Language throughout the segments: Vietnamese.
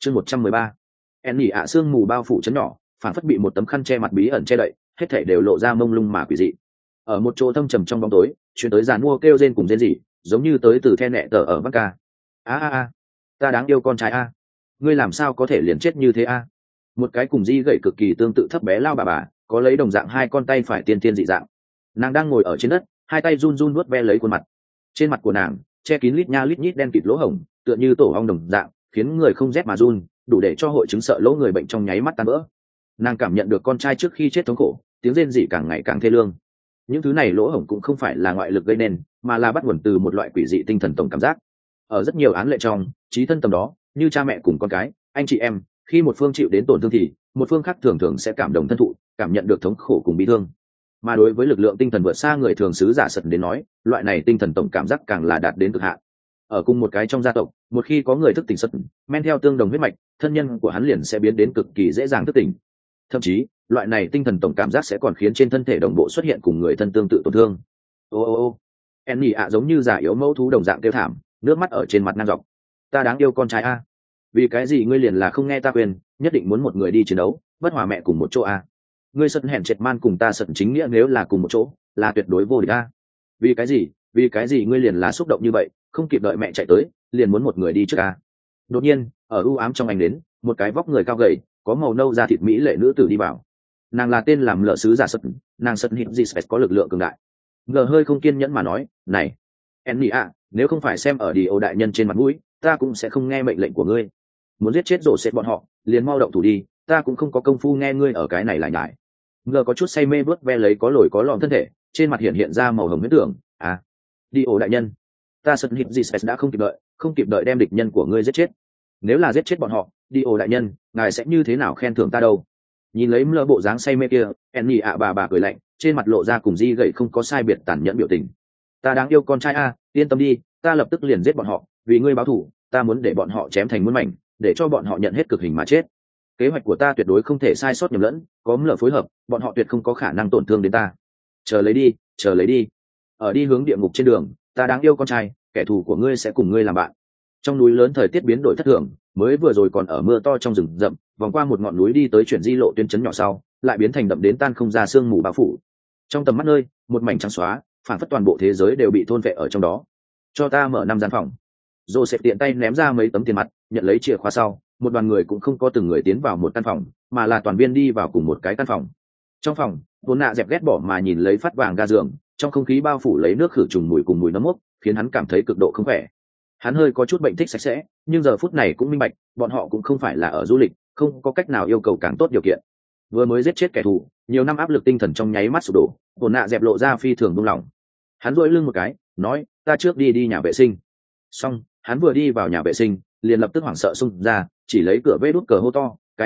Chương 113. Enny ạ sương mù bao phủ chấn nhỏ, phản phất bị một tấm khăn che mặt bí ẩn che đậy, hết thảy đều lộ ra mông lung mà quỷ dị. Ở một chỗ thâm trầm trong bóng tối, truyền tới giàn mua kêu rên cùng rên rỉ, giống như tới từ the nẹ tở ở Bắc Ca. Ta đáng yêu con trai a, ngươi làm sao có thể liền chết như thế a? Một cái cùng di gậy cực kỳ tương tự thấp bé lao bà, có lấy đồng dạng hai con tay phải tiên tiên dị dạng. Nàng đang ngồi ở trên đất, hai tay run run nuốt ve lấy khuôn mặt. Trên mặt của nàng che kín lít nha lít nhít đen kịt lỗ hổng, tựa như tổ ong đồng dạng, khiến người không rét mà run, đủ để cho hội chứng sợ lỗ người bệnh trong nháy mắt tan vỡ. Nàng cảm nhận được con trai trước khi chết thống khổ, tiếng rên rỉ càng ngày càng thê lương. Những thứ này lỗ hổng cũng không phải là ngoại lực gây nên, mà là bắt nguồn từ một loại quỷ dị tinh thần tổng cảm giác. Ở rất nhiều án lệ trong trí thân tầm đó, như cha mẹ cùng con cái, anh chị em, khi một phương chịu đến tổn thương thì một phương khác thường thường sẽ cảm động thân thụ, cảm nhận được thống khổ cùng bi thương. Mà đối với lực lượng tinh thần vượt xa người thường sứ giả sật đến nói, loại này tinh thần tổng cảm giác càng là đạt đến cực hạn. Ở cùng một cái trong gia tộc, một khi có người thức tỉnh sật, men theo tương đồng huyết mạch, thân nhân của hắn liền sẽ biến đến cực kỳ dễ dàng thức tỉnh. Thậm chí, loại này tinh thần tổng cảm giác sẽ còn khiến trên thân thể đồng bộ xuất hiện cùng người thân tương tự tổn thương. Enny ạ giống như giả yếu mẫu thú đồng dạng kêu thảm, nước mắt ở trên mặt ngang dọc. Ta đáng yêu con trai a, vì cái gì ngươi liền là không nghe ta khuyên, nhất định muốn một người đi chiến đấu, bất hòa mẹ cùng một chỗ a? Ngươi sật hèn chệt man cùng ta sật chính nghĩa nếu là cùng một chỗ, là tuyệt đối vô địch a. Vì cái gì ngươi liền là xúc động như vậy, không kịp đợi mẹ chạy tới, liền muốn một người đi trước a? Đột nhiên, ở u ám trong ánh đến, một cái vóc người cao gầy, có màu nâu da thịt mỹ lệ nữ tử đi vào. Nàng là tên làm lợ sứ giả sật, nàng sật hít gì có lực lượng cường đại. Ngờ hơi không kiên nhẫn mà nói, này Enny ạ, nếu không phải xem ở đi ô đại nhân trên mặt mũi, ta cũng sẽ không nghe mệnh lệnh của ngươi. Muốn giết chết rổ xếp bọn họ, liền mau động thủ đi, ta cũng không có công phu nghe ngươi ở cái này lại nhải. Ngờ có chút say mê vớt ve lấy có lồi có lõm thân thể, trên mặt hiện ra màu hồng huyết tưởng. Đi ô đại nhân, ta sật hít gì đã không kịp đợi đem địch nhân của ngươi giết chết. Nếu là giết chết bọn họ, đi ô đại nhân, ngài sẽ như thế nào khen thưởng ta đâu? Nhìn lấy mơ bộ dáng say mê kia, Enny ạ bà cười lạnh, trên mặt lộ ra cùng di gậy không có sai biệt tàn nhẫn biểu tình. Ta đáng yêu con trai a, yên tâm đi, ta lập tức liền giết bọn họ, vì ngươi báo thù, ta muốn để bọn họ chém thành muôn mảnh, để cho bọn họ nhận hết cực hình mà chết. Kế hoạch của ta tuyệt đối không thể sai sót nhầm lẫn, có mờ phối hợp, bọn họ tuyệt không có khả năng tổn thương đến ta. Chờ lấy đi. Ở đi hướng địa ngục trên đường, ta đáng yêu con trai, kẻ thù của ngươi sẽ cùng ngươi làm bạn. Trong núi lớn thời tiết biến đổi thất thường, mới vừa rồi còn ở mưa to trong rừng rậm, vòng qua một ngọn núi đi tới chuyển di lộ tuyến trấn nhỏ sau, lại biến thành đậm đến tan không ra sương mù bao phủ. Trong tầm mắt nơi, một mảnh trắng xóa, phản phất toàn bộ thế giới đều bị thôn vệ ở trong đó. Cho ta mở 5 gian phòng. Joseph tiện tay ném ra mấy tấm tiền mặt, nhận lấy chìa khóa sau, một đoàn người cũng không có từng người tiến vào một căn phòng, mà là toàn viên đi vào cùng một cái căn phòng. Trong phòng, Vốn Nạ dẹp ghét bỏ mà nhìn lấy phát vàng ga giường, trong không khí bao phủ lấy nước khử trùng mùi cùng mùi nấm mốc, khiến hắn cảm thấy cực độ không khỏe. Hắn hơi có chút bệnh thích sạch sẽ, nhưng giờ phút này cũng minh bạch, bọn họ cũng không phải là ở du lịch, không có cách nào yêu cầu càng tốt điều kiện. Vừa mới giết chết kẻ thù, nhiều năm áp lực tinh thần trong nháy mắt sụp đổ, Vốn Nạ dẹp lộ ra phi thường buông lỏng. Hắn duỗi lưng một cái, nói, ta trước đi nhà vệ sinh. Xong, hắn vừa đi vào nhà vệ sinh, liền lập tức hoảng sợ xung ra, chỉ lấy cửa vê đút cờ hô to, cái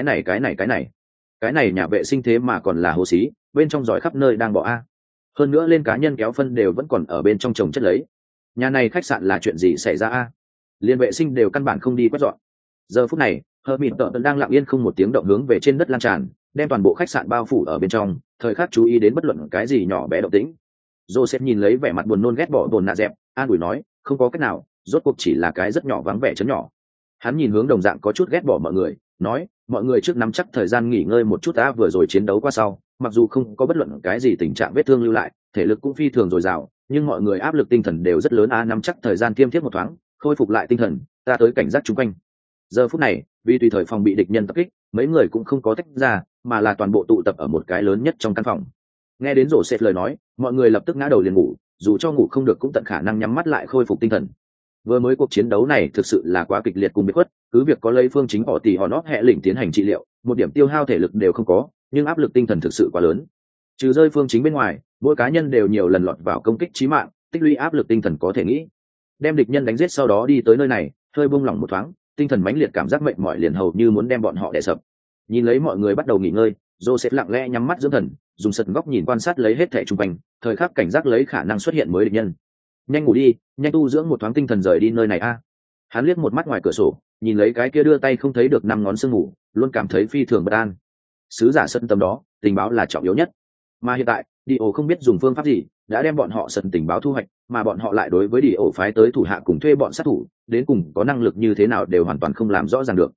này nhà vệ sinh thế mà còn là hồ xí, bên trong giỏi khắp nơi đang bỏ a. Hơn nữa lên cá nhân kéo phân đều vẫn còn ở bên trong chồng chất lấy. Nhà này khách sạn là chuyện gì xảy ra a? Liên vệ sinh đều căn bản không đi quét dọn. Giờ phút này, Hermit tợn đang lặng yên không một tiếng động hướng về trên đất lan tràn, đem toàn bộ khách sạn bao phủ ở bên trong, thời khắc chú ý đến bất luận cái gì nhỏ bé động tĩnh. Joseph nhìn lấy vẻ mặt buồn nôn ghét bỏ Vốn Nạ dẹp, an ủi nói, không có cách nào, rốt cuộc chỉ là cái rất nhỏ vắng vẻ chấn nhỏ. Hắn nhìn hướng đồng dạng có chút ghét bỏ mọi người, nói, mọi người trước nắm chắc thời gian nghỉ ngơi một chút đã, vừa rồi chiến đấu qua sau, mặc dù không có bất luận cái gì tình trạng vết thương lưu lại, thể lực cũng phi thường dồi dào, nhưng mọi người áp lực tinh thần đều rất lớn nắm chắc thời gian tiêm thiết một thoáng, khôi phục lại tinh thần, ta tới cảnh giác chung quanh. Giờ phút này, vì tùy thời phòng bị địch nhân tập kích, mấy người cũng không có tách ra, mà là toàn bộ tụ tập ở một cái lớn nhất trong căn phòng. Nghe đến rổ sệt lời nói, mọi người lập tức ngã đầu liền ngủ, dù cho ngủ không được cũng tận khả năng nhắm mắt lại khôi phục tinh thần. Vừa mới cuộc chiến đấu này thực sự là quá kịch liệt cùng biệt khuất, cứ việc có lấy phương chính họ tỷ họ nót hệ lĩnh tiến hành trị liệu, một điểm tiêu hao thể lực đều không có, nhưng áp lực tinh thần thực sự quá lớn. Trừ rơi phương chính bên ngoài, mỗi cá nhân đều nhiều lần lọt vào công kích chí mạng, tích lũy áp lực tinh thần có thể nghĩ. Đem địch nhân đánh giết sau đó đi tới nơi này, hơi buông lỏng một thoáng, tinh thần mãnh liệt cảm giác mệt mỏi liền hầu như muốn đem bọn họ đè sập. Nhìn lấy mọi người bắt đầu nghỉ ngơi, Joseph lặng lẽ nhắm mắt dưỡng thần, dùng sật góc nhìn quan sát lấy hết thảy xung quanh, thời khắc cảnh giác lấy khả năng xuất hiện mới địch nhân. Nhanh ngủ đi, nhanh tu dưỡng một thoáng tinh thần rời đi nơi này a. Hắn liếc một mắt ngoài cửa sổ, nhìn lấy cái kia đưa tay không thấy được 5 ngón sương mù, luôn cảm thấy phi thường bất an. Sứ giả sân tầm đó, tình báo là trọng yếu nhất. Mà hiện tại, Dio không biết dùng phương pháp gì, đã đem bọn họ sân tình báo thu hoạch, mà bọn họ lại đối với Dio phái tới thủ hạ cùng thuê bọn sát thủ, đến cùng có năng lực như thế nào đều hoàn toàn không làm rõ ràng được.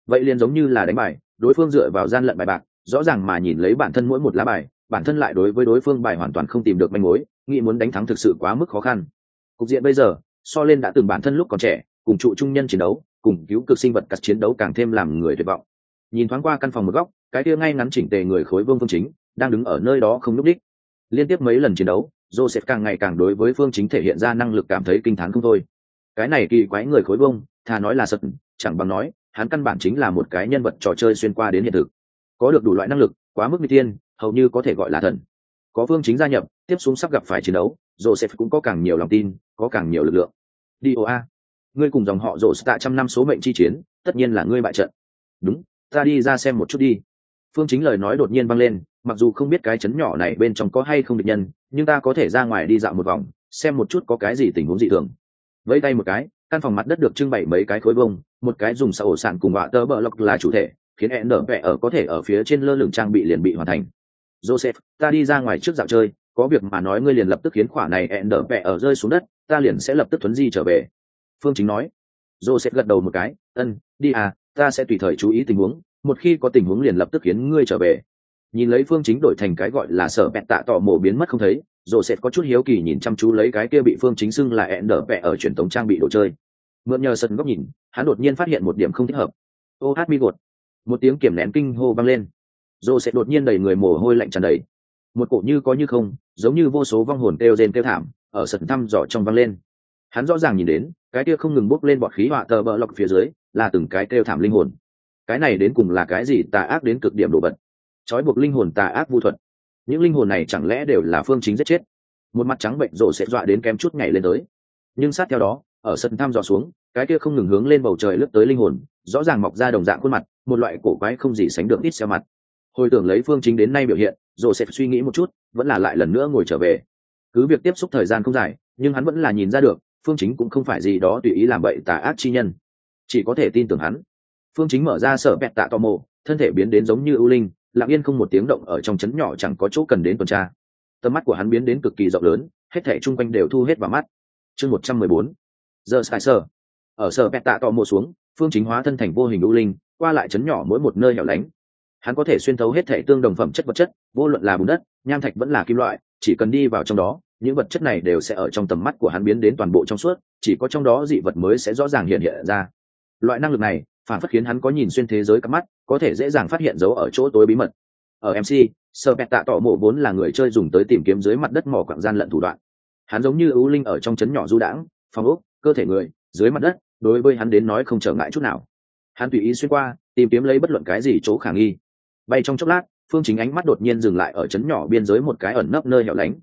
vậy liền giống như là đánh bài, đối phương dựa vào gian lận bài bạc, rõ ràng mà nhìn lấy bản thân mỗi một lá bài, bản thân lại đối với đối phương bài hoàn toàn không tìm được manh mối, nghĩ muốn đánh thắng thực sự quá mức khó khăn. Cục diện bây giờ so lên đã từng bản thân lúc còn trẻ cùng trụ trung nhân chiến đấu, cùng cứu cực sinh vật cắt chiến đấu càng thêm làm người tuyệt vọng. Nhìn thoáng qua căn phòng một góc, cái kia ngay ngắn chỉnh tề người khối vương Phương Chính đang đứng ở nơi đó không nhúc đích. Liên tiếp mấy lần chiến đấu, Joseph càng ngày càng đối với Phương Chính thể hiện ra năng lực cảm thấy kinh thán không thôi. Cái này kỳ quái người khối vương, thà nói là sật, chẳng bằng nói hắn căn bản chính là một cái nhân vật trò chơi xuyên qua đến hiện thực, có được đủ loại năng lực, quá mức nguy tiên, hầu như có thể gọi là thần. Có Phương Chính gia nhập, tiếp xuống sắp gặp phải chiến đấu, Joseph cũng có càng nhiều lòng tin, có càng nhiều lực lượng. Dio, ngươi cùng dòng họ Joseph tại trăm năm số mệnh chi chiến, tất nhiên là ngươi bại trận. Đúng, ta đi ra xem một chút đi. Phương Chính lời nói đột nhiên vang lên, mặc dù không biết cái chấn nhỏ này bên trong có hay không địch nhân, nhưng ta có thể ra ngoài đi dạo một vòng, xem một chút có cái gì tình huống dị thường. Vẫy tay một cái, căn phòng mặt đất được trưng bày mấy cái khối bông, một cái dùng ổ sản cùng họa tơ bờ lọc là chủ thể, khiến hẹn đỡ vẽ ở có thể ở phía trên lơ lửng trang bị liền bị hoàn thành. Joseph, ta đi ra ngoài trước dạo chơi, có việc mà nói ngươi liền lập tức khiến khỏa này hẹn đỡ vẽ ở rơi xuống đất, ta liền sẽ lập tức thuấn di trở về. Phương Chính nói. Joseph gật đầu một cái, đi à, ta sẽ tùy thời chú ý tình huống, một khi có tình huống liền lập tức khiến ngươi trở về. Nhìn lấy Phương Chính đổi thành cái gọi là sở bẹt tạ tỏ mổ biến mất không thấy, Joseph có chút hiếu kỳ nhìn chăm chú lấy cái kia bị Phương Chính xưng là hẹn đỡ vẽ ở truyền thống trang bị đồ chơi. Mượn nhờ sân góc nhìn, hắn đột nhiên phát hiện một điểm không thích hợp. Ô hát mi gột, một tiếng kiểm nén kinh hô vang lên. Joseph đột nhiên đầy người mồ hôi lạnh tràn đầy, một cổ như có như không, giống như vô số vong hồn kêu rên kêu thảm ở sân thăm dò trong vang lên. Hắn rõ ràng nhìn đến cái kia không ngừng bốc lên bọt khí họa tờ bờ lọc phía dưới là từng cái kêu thảm linh hồn. Cái này đến cùng là cái gì tà ác đến cực điểm đổ vật, trói buộc linh hồn tà ác vu thuật. Những linh hồn này chẳng lẽ đều là Phương Chính giết chết? Một mặt trắng bệnh rộ sẽ dọa đến kém chút nhảy lên tới. Nhưng sát theo đó, ở sân thăm dò xuống, cái kia không ngừng hướng lên bầu trời lướt tới linh hồn, rõ ràng mọc ra đồng dạng khuôn mặt, một loại cổ quái không gì sánh được ít xeo mặt. Hồi tưởng lấy Phương Chính đến nay biểu hiện, rộ sẽ suy nghĩ một chút, vẫn là lại lần nữa ngồi trở về. Cứ việc tiếp xúc thời gian không dài, nhưng hắn vẫn là nhìn ra được, Phương Chính cũng không phải gì đó tùy ý làm bậy tà ác chi nhân, chỉ có thể tin tưởng hắn. Phương Chính mở ra sở bẹt tạ tò mò, thân thể biến đến giống như ưu linh, lặng yên không một tiếng động ở trong trấn nhỏ chẳng có chỗ cần đến tuần tra. Tầm mắt của hắn biến đến cực kỳ rộng lớn, hết thảy chung quanh đều thu hết vào mắt. Chương 114. Giờ Sky Sở. Ở sở bẹt tạ tò mò xuống, Phương Chính hóa thân thành vô hình ưu linh, qua lại trấn nhỏ mỗi một nơi hẻo lánh. Hắn có thể xuyên thấu hết thảy tương đồng phẩm chất vật chất, vô luận là bùn đất, nham thạch vẫn là kim loại, chỉ cần đi vào trong đó, những vật chất này đều sẽ ở trong tầm mắt của hắn biến đến toàn bộ trong suốt, chỉ có trong đó dị vật mới sẽ rõ ràng hiện hiện ra. Loại năng lực này phản phất khiến hắn có nhìn xuyên thế giới cắp mắt, có thể dễ dàng phát hiện dấu ở chỗ tối bí mật. Ở MC, Sở Bẹt Tạ Tỏ Mộ vốn là người chơi dùng tới tìm kiếm dưới mặt đất mỏ quặng gian lận thủ đoạn. Hắn giống như ưu linh ở trong trấn nhỏ du đãng, phòng ốc, cơ thể người, dưới mặt đất, đối với hắn đến nói không trở ngại chút nào. Hắn tùy ý xuyên qua, tìm kiếm lấy bất luận cái gì chỗ khả nghi. Bay trong chốc lát, Phương Chính ánh mắt đột nhiên dừng lại ở trấn nhỏ biên giới một cái ẩn nấp nơi hẻo lánh.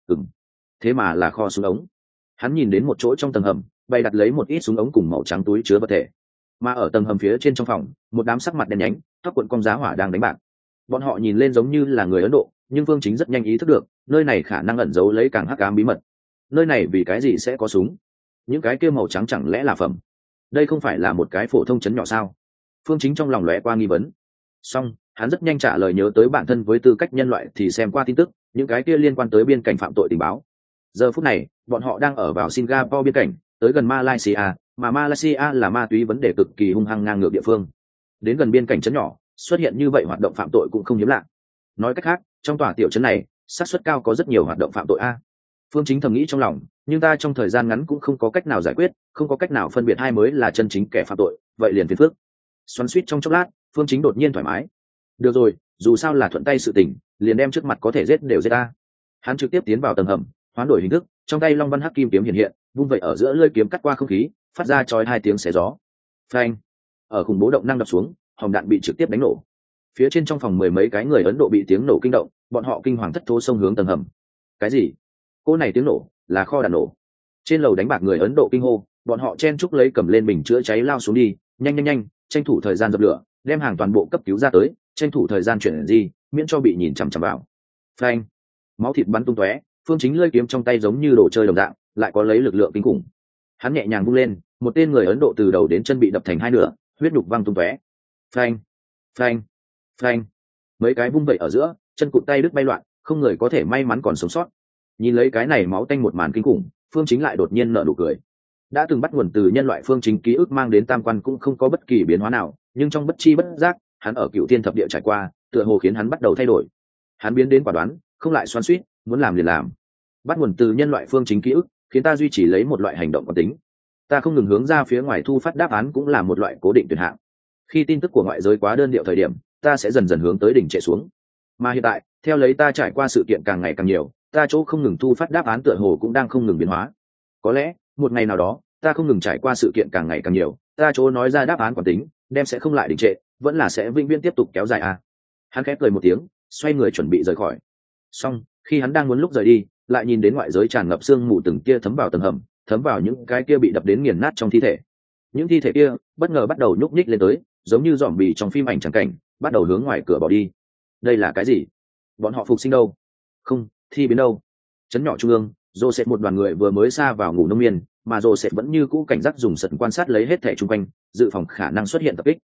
Thế mà là kho súng ống. Hắn nhìn đến một chỗ trong tầng hầm, bày đặt lấy một ít súng ống cùng màu trắng túi chứa vật thể. Mà ở tầng hầm phía trên trong phòng, một đám sắc mặt đen nhánh, tóc cuộn cong giá hỏa đang đánh bạc. Bọn họ nhìn lên giống như là người Ấn Độ, nhưng Phương Chính rất nhanh ý thức được, nơi này khả năng ẩn giấu lấy càng hắc ám bí mật. Nơi này vì cái gì sẽ có súng? Những cái kia màu trắng chẳng lẽ là phẩm? Đây không phải là một cái phổ thông trấn nhỏ sao? Phương Chính trong lòng lóe qua nghi vấn. Song, hắn rất nhanh trả lời nhớ tới bản thân với tư cách nhân loại thì xem qua tin tức, những cái kia liên quan tới biên cảnh phạm tội tình báo. Giờ phút này, bọn họ đang ở vào Singapore biên cảnh, tới gần Malaysia, mà Malaysia là ma túy vấn đề cực kỳ hung hăng ngang ngược địa phương. Đến gần biên cảnh trấn nhỏ, xuất hiện như vậy hoạt động phạm tội cũng không hiếm lạ. Nói cách khác, trong tòa tiểu trấn này, xác suất cao có rất nhiều hoạt động phạm tội a. Phương Chính thầm nghĩ trong lòng, nhưng ta trong thời gian ngắn cũng không có cách nào giải quyết, không có cách nào phân biệt hai mới là chân chính kẻ phạm tội, vậy liền phiền phức. Xoắn xuýt trong chốc lát, Phương Chính đột nhiên thoải mái. Được rồi, dù sao là thuận tay sự tình, liền đem trước mặt có thể giết đều giết ta. Hắn trực tiếp tiến vào tầng hầm, hoán đổi hình thức, trong tay long văn hắc kim kiếm hiện hiện, vung vậy ở giữa lưỡi kiếm cắt qua không khí, phát ra chói hai tiếng xé gió. Phanh! Ở khủng bố động năng đập xuống, hòm đạn bị trực tiếp đánh nổ. Phía trên trong phòng mười mấy cái người Ấn Độ bị tiếng nổ kinh động, bọn họ kinh hoàng thất thố xông hướng tầng hầm. Cái gì? Cô này tiếng nổ, là kho đạn nổ. Trên lầu đánh bạc người Ấn Độ kinh hô, bọn họ chen chúc lấy cầm lên bình chữa cháy lao xuống đi, nhanh nhanh nhanh, tranh thủ thời gian dập lửa, đem hàng toàn bộ cấp cứu ra tới, tranh thủ thời gian chuyển gì, miễn cho bị nhìn chằm chằm vào. Phanh! Máu thịt bắn tung tóe, Phương Chính lưỡi kiếm trong tay giống như đồ chơi đồng dạng, lại có lấy lực lượng kinh khủng. Hắn nhẹ nhàng vung lên, một tên người Ấn Độ từ đầu đến chân bị đập thành hai nửa, huyết nhục văng tung tóe. Phanh! Phanh! Phanh! Mấy cái vung vậy ở giữa, chân cụt tay đứt bay loạn, không người có thể may mắn còn sống sót. Nhìn lấy cái này máu tanh một màn kinh khủng, Phương Chính lại đột nhiên nở nụ cười. Đã từng bắt nguồn từ nhân loại Phương Chính ký ức mang đến tam quan cũng không có bất kỳ biến hóa nào, nhưng trong bất chi bất giác hắn ở cựu thiên thập địa trải qua tựa hồ khiến hắn bắt đầu thay đổi. Hắn biến đến quả đoán, không lại xoắn xuýt, muốn làm liền làm. Bắt nguồn từ nhân loại phương chính ký ức, khiến ta duy trì lấy một loại hành động quán tính. Ta không ngừng hướng ra phía ngoài thu phát đáp án cũng là một loại cố định tuyệt hạng. Khi tin tức của ngoại giới quá đơn điệu thời điểm, ta sẽ dần dần hướng tới đỉnh trệ xuống. Mà hiện tại, theo lấy ta trải qua sự kiện càng ngày càng nhiều, ta chỗ không ngừng thu phát đáp án tựa hồ cũng đang không ngừng biến hóa. Có lẽ một ngày nào đó, ta không ngừng trải qua sự kiện càng ngày càng nhiều, ta chỗ nói ra đáp án quán tính đem sẽ không lại đình trệ, vẫn là sẽ vĩnh viễn tiếp tục kéo dài à. Hắn khẽ cười một tiếng, xoay người chuẩn bị rời khỏi. Xong, khi hắn đang muốn lúc rời đi, lại nhìn đến ngoại giới tràn ngập sương mù từng kia thấm vào tầng hầm, thấm vào những cái kia bị đập đến nghiền nát trong thi thể. Những thi thể kia bất ngờ bắt đầu nhúc nhích lên tới, giống như dòm bì trong phim ảnh trắng cảnh, bắt đầu hướng ngoài cửa bỏ đi. Đây là cái gì? Bọn họ phục sinh đâu? Không, thi biến đâu? Trấn nhỏ trung ương, Joseph một đoàn người vừa mới xa vào ngủ nông miên, mà Joseph vẫn như cũ cảnh giác dùng sật quan sát lấy hết thể chung quanh, dự phòng khả năng xuất hiện tập kích.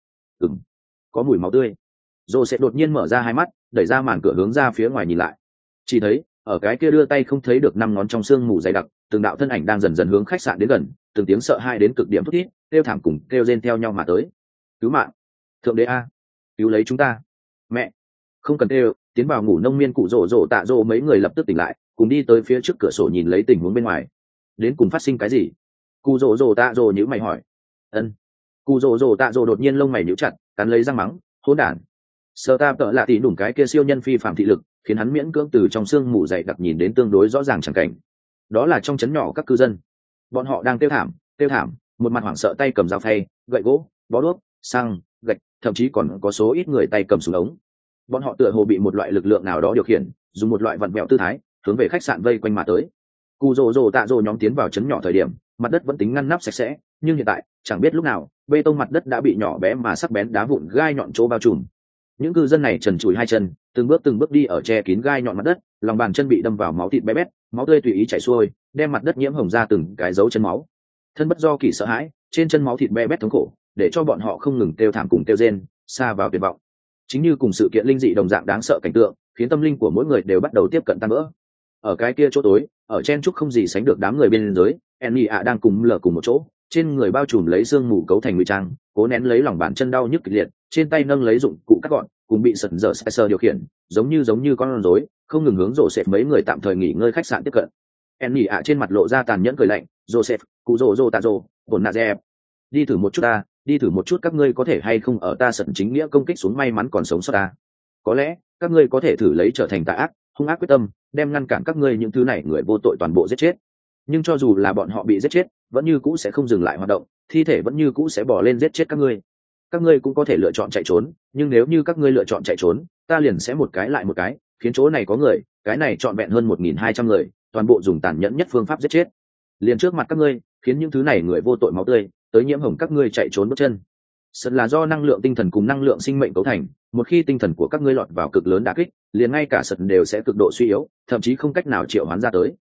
Có mùi máu tươi. Joseph đột nhiên mở ra hai mắt, đẩy ra màn cửa hướng ra phía ngoài nhìn lại. Chỉ thấy, ở cái kia đưa tay không thấy được năm ngón trong sương mù dày đặc, từng đạo thân ảnh đang dần dần hướng khách sạn đến gần, từng tiếng sợ hãi đến cực điểm thút thít, kêu thảm cùng kêu rên theo nhau mà tới. Cứu mạng! Thượng đế a, cứu lấy chúng ta! Mẹ! Không cần kêu, tiến vào ngủ nông miên cụ rồ tạ rồ mấy người lập tức tỉnh lại, cùng đi tới phía trước cửa sổ nhìn lấy tình huống bên ngoài. Đến cùng phát sinh cái gì? Cụ rồ tạ rồ nhíu mày hỏi. Cụ rồ tạ rồ đột nhiên lông mày nhíu chặt, cắn lấy răng mắng, hỗn đản. Sơ ta tợ lạ tỉ đủng cái kia siêu nhân phi phạm thị lực, khiến hắn miễn cưỡng từ trong sương mù dày đặc nhìn đến tương đối rõ ràng chẳng cảnh. Đó là trong trấn nhỏ các cư dân, bọn họ đang kêu thảm, một mặt hoảng sợ tay cầm dao phay, gậy gỗ, bó đuốc, xăng, gạch, thậm chí còn có số ít người tay cầm súng ống. Bọn họ tựa hồ bị một loại lực lượng nào đó điều khiển, dùng một loại vặn vẹo tư thái hướng về khách sạn vây quanh mà tới. Cụ rồ tạ rồ nhóm tiến vào trấn nhỏ thời điểm, mặt đất vẫn tính ngăn nắp sạch sẽ, nhưng hiện tại chẳng biết lúc nào bê tông mặt đất đã bị nhỏ bé mà sắc bén đá vụn gai nhọn chỗ bao trùm. Những cư dân này trần trụi hai chân, từng bước đi ở che kín gai nhọn mặt đất, lòng bàn chân bị đâm vào máu thịt bé bét, máu tươi tùy ý chảy xuôi, đem mặt đất nhiễm hồng ra từng cái dấu chân máu. Thân bất do kỳ sợ hãi, trên chân máu thịt bé bét thống khổ, để cho bọn họ không ngừng kêu thảm cùng kêu rên, xa vào tuyệt vọng. Chính như cùng sự kiện linh dị đồng dạng đáng sợ cảnh tượng, khiến tâm linh của mỗi người đều bắt đầu tiếp cận tan vỡ. Ở cái kia chỗ tối, ở chen trúc không gì sánh được đám người bên dưới, Enny ạ đang cùng lở cùng một chỗ, trên người bao trùm lấy xương mù cấu thành ngụy trang, cố nén lấy lòng bàn chân đau nhức kịch liệt, trên tay nâng lấy dụng cụ cắt gọn, cùng bị sật dở Spicer điều khiển, giống như con rối, không ngừng hướng Joseph mấy người tạm thời nghỉ ngơi khách sạn tiếp cận. Enny ạ trên mặt lộ ra tàn nhẫn cười lạnh, "Joseph, cụ rồ tạ rồ, ổn nạ dẹp. Đi thử một chút ta, đi thử một chút các ngươi có thể hay không ở ta sật chính nghĩa công kích xuống may mắn còn sống sót ta. Có lẽ các ngươi có thể thử lấy trở thành tà ác, hung ác quyết tâm, đem ngăn cản các ngươi những thứ này người vô tội toàn bộ giết chết. Nhưng cho dù là bọn họ bị giết chết, vẫn như cũ sẽ không dừng lại hoạt động, thi thể vẫn như cũ sẽ bỏ lên giết chết các ngươi. Các ngươi cũng có thể lựa chọn chạy trốn, nhưng nếu như các ngươi lựa chọn chạy trốn, ta liền sẽ một cái lại một cái, khiến chỗ này có người, cái này trọn vẹn hơn 1.200 người, toàn bộ dùng tàn nhẫn nhất phương pháp giết chết. Liền trước mặt các ngươi, khiến những thứ này người vô tội máu tươi, tới nhiễm hồng các ngươi chạy trốn bước chân. Sật là do năng lượng tinh thần cùng năng lượng sinh mệnh cấu thành, một khi tinh thần của các ngươi lọt vào cực lớn đả kích, liền ngay cả sật đều sẽ cực độ suy yếu, thậm chí không cách nào triệu hoán ra tới.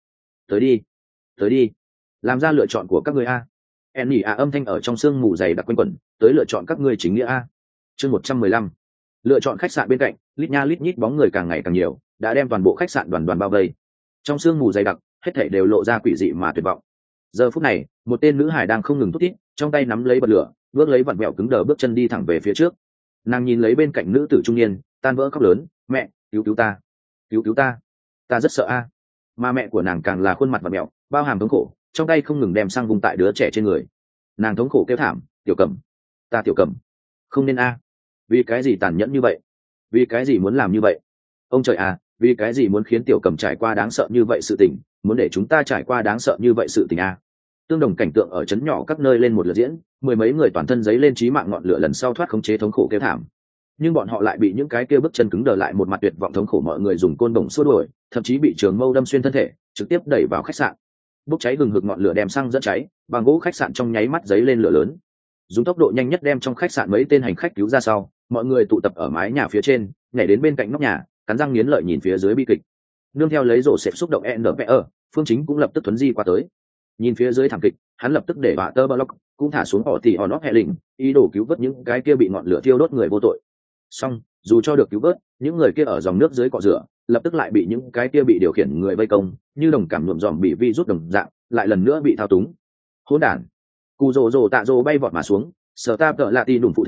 Tới đi, làm ra lựa chọn của các ngươi a. Enny a âm thanh ở trong sương mù dày đặc quanh quẩn, tới lựa chọn các ngươi chính nghĩa a. Chương 115. Lựa chọn khách sạn bên cạnh, lít nha lít nhít bóng người càng ngày càng nhiều, đã đem toàn bộ khách sạn đoàn bao vây. Trong sương mù dày đặc, hết thảy đều lộ ra quỷ dị mà tuyệt vọng. Giờ phút này, một tên nữ hải đang không ngừng thút thít, trong tay nắm lấy bật lửa, bước lấy vặn vẹo cứng đờ bước chân đi thẳng về phía trước. Nàng nhìn lấy bên cạnh nữ tử trung niên, tan vỡ khóc lớn, "Mẹ, cứu ta, cứu ta, ta rất sợ a." Mà mẹ của nàng càng là khuôn mặt vặn vẹo, bao hàm thống khổ, trong tay không ngừng đem xăng vung tại đứa trẻ trên người. Nàng thống khổ kêu thảm, "Tiểu Cẩm, ta Tiểu Cẩm, không nên a. Vì cái gì tàn nhẫn như vậy? Vì cái gì muốn làm như vậy? Ông trời à, vì cái gì muốn khiến Tiểu Cẩm trải qua đáng sợ như vậy sự tình, muốn để chúng ta trải qua đáng sợ như vậy sự tình a." Tương đồng cảnh tượng ở trấn nhỏ các nơi lên một lượt diễn, mười mấy người toàn thân giấy lên chí mạng ngọn lửa lần sau thoát khống chế thống khổ kêu thảm. Nhưng bọn họ lại bị những cái kia bước chân cứng đờ lại một mặt tuyệt vọng thống khổ mọi người dùng côn đồng xua đuổi, thậm chí bị trường mâu đâm xuyên thân thể, trực tiếp đẩy vào khách sạn. Bốc cháy hừng hực ngọn lửa đem xăng dẫn cháy, bằng gỗ khách sạn trong nháy mắt giấy lên lửa lớn. Dùng tốc độ nhanh nhất đem trong khách sạn mấy tên hành khách cứu ra sau, mọi người tụ tập ở mái nhà phía trên, nhảy đến bên cạnh nóc nhà, cắn răng nghiến lợi nhìn phía dưới bi kịch. Nương theo lấy rổ xẹp xúc động NPR, Phương Chính cũng lập tức thuấn di qua tới. Nhìn phía dưới thảm kịch, hắn lập tức để bạ tơ block cũng thả xuống họ tỉ họ nót hệ lình, ý đồ cứu vớt những cái kia bị ngọn lửa thiêu đốt người vô tội. Xong, dù cho được cứu vớt, những người kia ở dòng nước dưới cọ rửa, lập tức lại bị những cái kia bị điều khiển người vây công, như đồng cảm nhuộm dòm bị vi rút đồng dạng, lại lần nữa bị thao túng. Hỗn đản! Cù rồ tạ rồ bay vọt mà xuống, sở ta tợ lạ ti đủng phụ thể,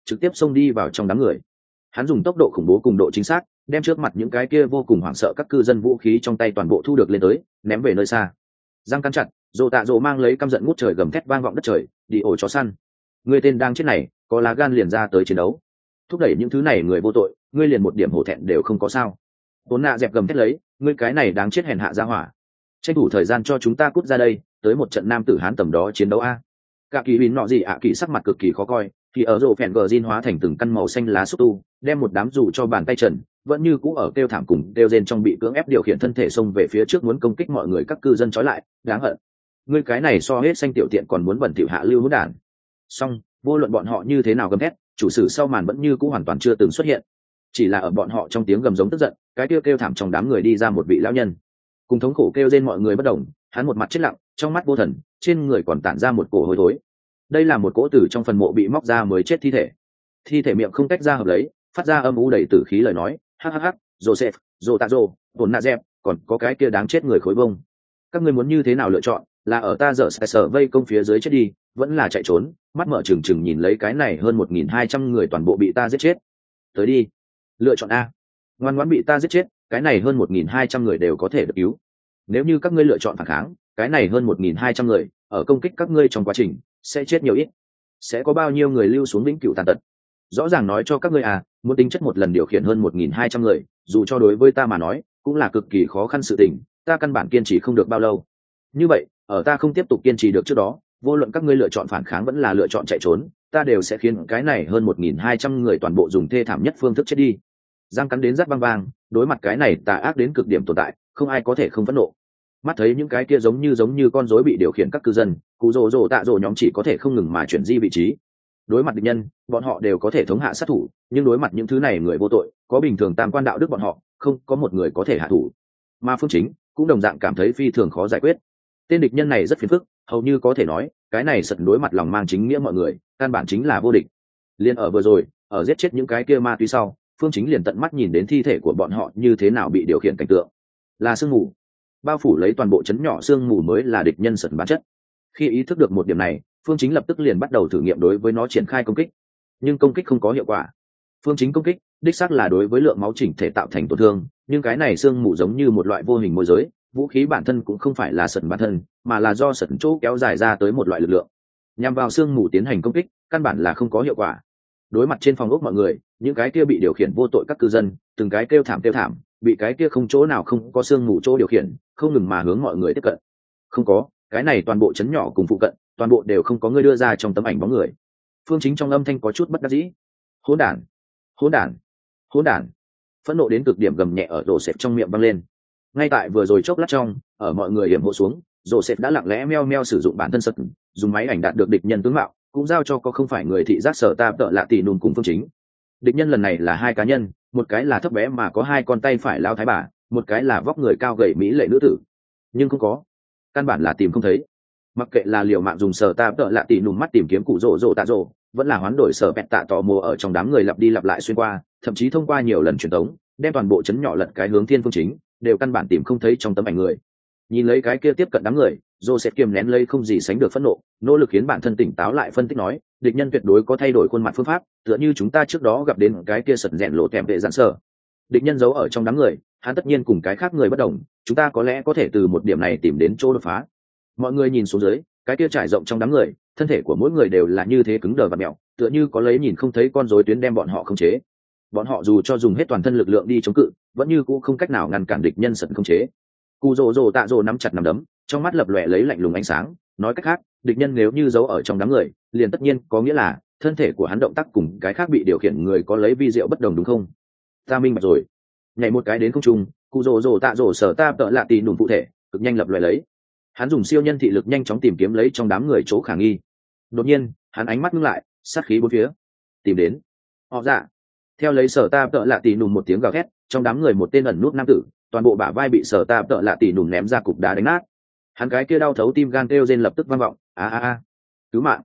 trực tiếp xông đi vào trong đám người. Hắn dùng tốc độ khủng bố cùng độ chính xác đem trước mặt những cái kia vô cùng hoảng sợ các cư dân vũ khí trong tay toàn bộ thu được lên tới, ném về nơi xa. Răng cắn chặt, Dỗ Tạ Dỗ mang lấy căm giận ngút trời gầm thét vang vọng đất trời, đi ổ chó săn. Người tên đang chết này, có lá gan liền ra tới chiến đấu. Thúc đẩy những thứ này người vô tội, ngươi liền một điểm hổ thẹn đều không có sao. Vốn nạ dẹp gầm thét lấy, ngươi cái này đáng chết hèn hạ ra hỏa. Tranh thủ thời gian cho chúng ta cút ra đây, tới một trận nam tử hán tầm đó chiến đấu a. Cả kỳ bín nọ gì ạ kỳ sắc mặt cực kỳ khó coi, thì ở rổ phèn gờ zin hóa thành từng căn màu xanh lá xúc tu, đem một đám dù cho bàn tay trần, vẫn như cũ ở kêu thảm cùng kêu rên trong bị cưỡng ép điều khiển thân thể xông về phía trước muốn công kích mọi người các cư dân trói lại, đáng hận. Ngươi cái này so hết xanh tiểu tiện còn muốn bẩn thỉu hạ lưu hỗn đản. Song, vô luận bọn họ như thế nào gầm thét, chủ sử sau màn vẫn như cũ hoàn toàn chưa từng xuất hiện. Chỉ là ở bọn họ trong tiếng gầm giống tức giận, cái kêu thảm trong đám người đi ra một vị lão nhân. Cùng thống khổ kêu rên mọi người bất động, hắn một mặt chết lặng, trong mắt vô thần, trên người còn tản ra một cổ hôi thối. Đây là một cỗ tử trong phần mộ bị móc ra mới chết thi thể miệng không tách ra hợp lấy, phát ra âm u đầy tử khí lời nói, hắc hắc hắc, Joseph, Jotaro, Hồn Nạ Dẹp, còn có cái kia đáng chết người khối bông. Các ngươi muốn như thế nào lựa chọn, là ở ta dở sở vây công phía dưới chết đi, vẫn là chạy trốn? Mắt mở trừng trừng nhìn lấy cái này hơn 1.200 người toàn bộ bị ta giết chết. Tới đi, lựa chọn a. Ngoan ngoãn bị ta giết chết, cái này hơn 1.200 người đều có thể được cứu. Nếu như các ngươi lựa chọn phản kháng, cái này hơn 1.200 người ở công kích các ngươi trong quá trình sẽ chết nhiều ít, sẽ có bao nhiêu người lưu xuống vĩnh cửu tàn tật. Rõ ràng nói cho các ngươi à, muốn tính chất một lần điều khiển hơn 1.200 người, dù cho đối với ta mà nói cũng là cực kỳ khó khăn sự tình, ta căn bản kiên trì không được bao lâu. Như vậy ở ta không tiếp tục kiên trì được trước đó, vô luận các ngươi lựa chọn phản kháng vẫn là lựa chọn chạy trốn, ta đều sẽ khiến cái này hơn 1.200 người toàn bộ dùng thê thảm nhất phương thức chết đi. Răng cắn đến rát băng vang, đối mặt cái này tà ác đến cực điểm tồn tại, không ai có thể không phẫn nộ. Mắt thấy những cái kia giống như con rối bị điều khiển các cư dân, Cú Rồ Tạ Rồ nhóm chỉ có thể không ngừng mà chuyển di vị trí. Đối mặt địch nhân, bọn họ đều có thể thống hạ sát thủ, nhưng đối mặt những thứ này người vô tội, có bình thường tam quan đạo đức bọn họ, không có một người có thể hạ thủ. Mà Phương Chính cũng đồng dạng cảm thấy phi thường khó giải quyết. Tên địch nhân này rất phiền phức, hầu như có thể nói, cái này sật đối mặt lòng mang chính nghĩa mọi người, căn bản chính là vô địch. Liên ở vừa rồi, ở giết chết những cái kia ma túy sau, Phương Chính liền tận mắt nhìn đến thi thể của bọn họ như thế nào bị điều khiển cảnh tượng. Là sương mù, bao phủ lấy toàn bộ trấn nhỏ sương mù mới là địch nhân sật bản chất. Khi ý thức được một điểm này, Phương Chính lập tức liền bắt đầu thử nghiệm đối với nó triển khai công kích. Nhưng công kích không có hiệu quả. Phương Chính công kích, đích xác là đối với lượng máu chỉnh thể tạo thành tổn thương, nhưng cái này sương mù giống như một loại vô hình môi giới, vũ khí bản thân cũng không phải là sẩn bản thân, mà là do sẩn chỗ kéo dài ra tới một loại lực lượng. Nhằm vào sương mù tiến hành công kích, căn bản là không có hiệu quả. Đối mặt trên phòng ốc mọi người, những cái kia bị điều khiển vô tội các cư dân, từng cái kêu thảm, bị cái kia không chỗ nào không có sương mù chỗ điều khiển, không ngừng mà hướng mọi người tiếp cận. Không có, cái này toàn bộ trấn nhỏ cùng phụ cận, toàn bộ đều không có người đưa ra trong tấm ảnh bóng người. Phương Chính trong âm thanh có chút bất đắc dĩ. Hỗn đản, hỗn đản, hỗn đản. Phẫn nộ đến cực điểm gầm nhẹ ở Joseph trong miệng vang lên. Ngay tại vừa rồi chốc lát trong, ở mọi người hiểm hộ xuống, Joseph đã lặng lẽ meo meo sử dụng bản thân sật, dùng máy ảnh đạt được địch nhân tướng mạo, cũng giao cho có không phải người thị giác sở ta tợ lạ tỷ nùn cùng Phương Chính. Địch nhân lần này là hai cá nhân, một cái là thấp bé mà có hai con tay phải lao thái bà, một cái là vóc người cao gầy mỹ lệ nữ tử. Nhưng không có, căn bản là tìm không thấy. Mặc kệ là liều mạng dùng sở ta tợ lạ tỷ nùn mắt tìm kiếm cụ rồ tạ rồ, vẫn là hoán đổi sở bẹt tạ tò mò ở trong đám người lặp đi lặp lại xuyên qua, thậm chí thông qua nhiều lần truyền tống, đem toàn bộ chấn nhỏ lật cái hướng thiên Phương Chính, đều căn bản tìm không thấy trong tấm ảnh người. Nhìn lấy cái kia tiếp cận đám người, Joseph kiềm nén lấy không gì sánh được phẫn nộ, nỗ lực khiến bản thân tỉnh táo lại phân tích nói, địch nhân tuyệt đối có thay đổi khuôn mặt phương pháp, tựa như chúng ta trước đó gặp đến cái kia sật rèn lộ kèm vệ giãn sở. Địch nhân giấu ở trong đám người, hắn tất nhiên cùng cái khác người bất đồng, chúng ta có lẽ có thể từ một điểm này tìm đến chỗ đột phá. Mọi người nhìn xuống dưới, cái kia trải rộng trong đám người, thân thể của mỗi người đều là như thế cứng đờ và mèo, tựa như có lấy nhìn không thấy con rối tuyến đem bọn họ khống chế. Bọn họ dù cho dùng hết toàn thân lực lượng đi chống cự, vẫn như cũ không cách nào ngăn cản địch nhân sật khống chế. Cù rồ tạ rồ nắm chặt nắm đấm, trong mắt lập lòe lấy lạnh lùng ánh sáng, nói cách khác, địch nhân nếu như giấu ở trong đám người, liền tất nhiên có nghĩa là thân thể của hắn động tác cùng cái khác bị điều khiển người có lấy vi diệu bất đồng đúng không? Ta minh bạch rồi. Nhảy một cái đến không trung, Cù rồ tạ rồ sở ta tợ lạ tì nùn phụ thể, cực nhanh lập lòe lấy. Hắn dùng siêu nhân thị lực nhanh chóng tìm kiếm lấy trong đám người chỗ khả nghi. Đột nhiên, hắn ánh mắt ngưng lại, sát khí bốn phía. Tìm đến. Họ dạ. Theo lấy sở ta tợ lạ tì nùn một tiếng gào thét, trong đám người một tên ẩn nút nam tử, toàn bộ bả vai bị sở ta tợ lạ tì nùn ném ra cục đá đánh nát. Hắn cái kia đau thấu tim gan kêu rên lập tức vang vọng, a, cứu mạng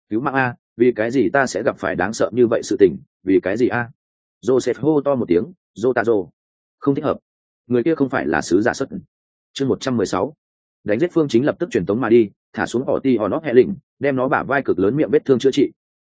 a, vì cái gì ta sẽ gặp phải đáng sợ như vậy sự tình, vì cái gì a? Joseph hô to một tiếng, Jotaro. Không thích hợp, người kia không phải là sứ giả xuất. Chương 116. Đánh giết Phương Chính lập tức truyền tống mà đi, thả xuống ỏ ti ỏ nót hệ lĩnh, đem nó bả vai cực lớn miệng vết thương chữa trị.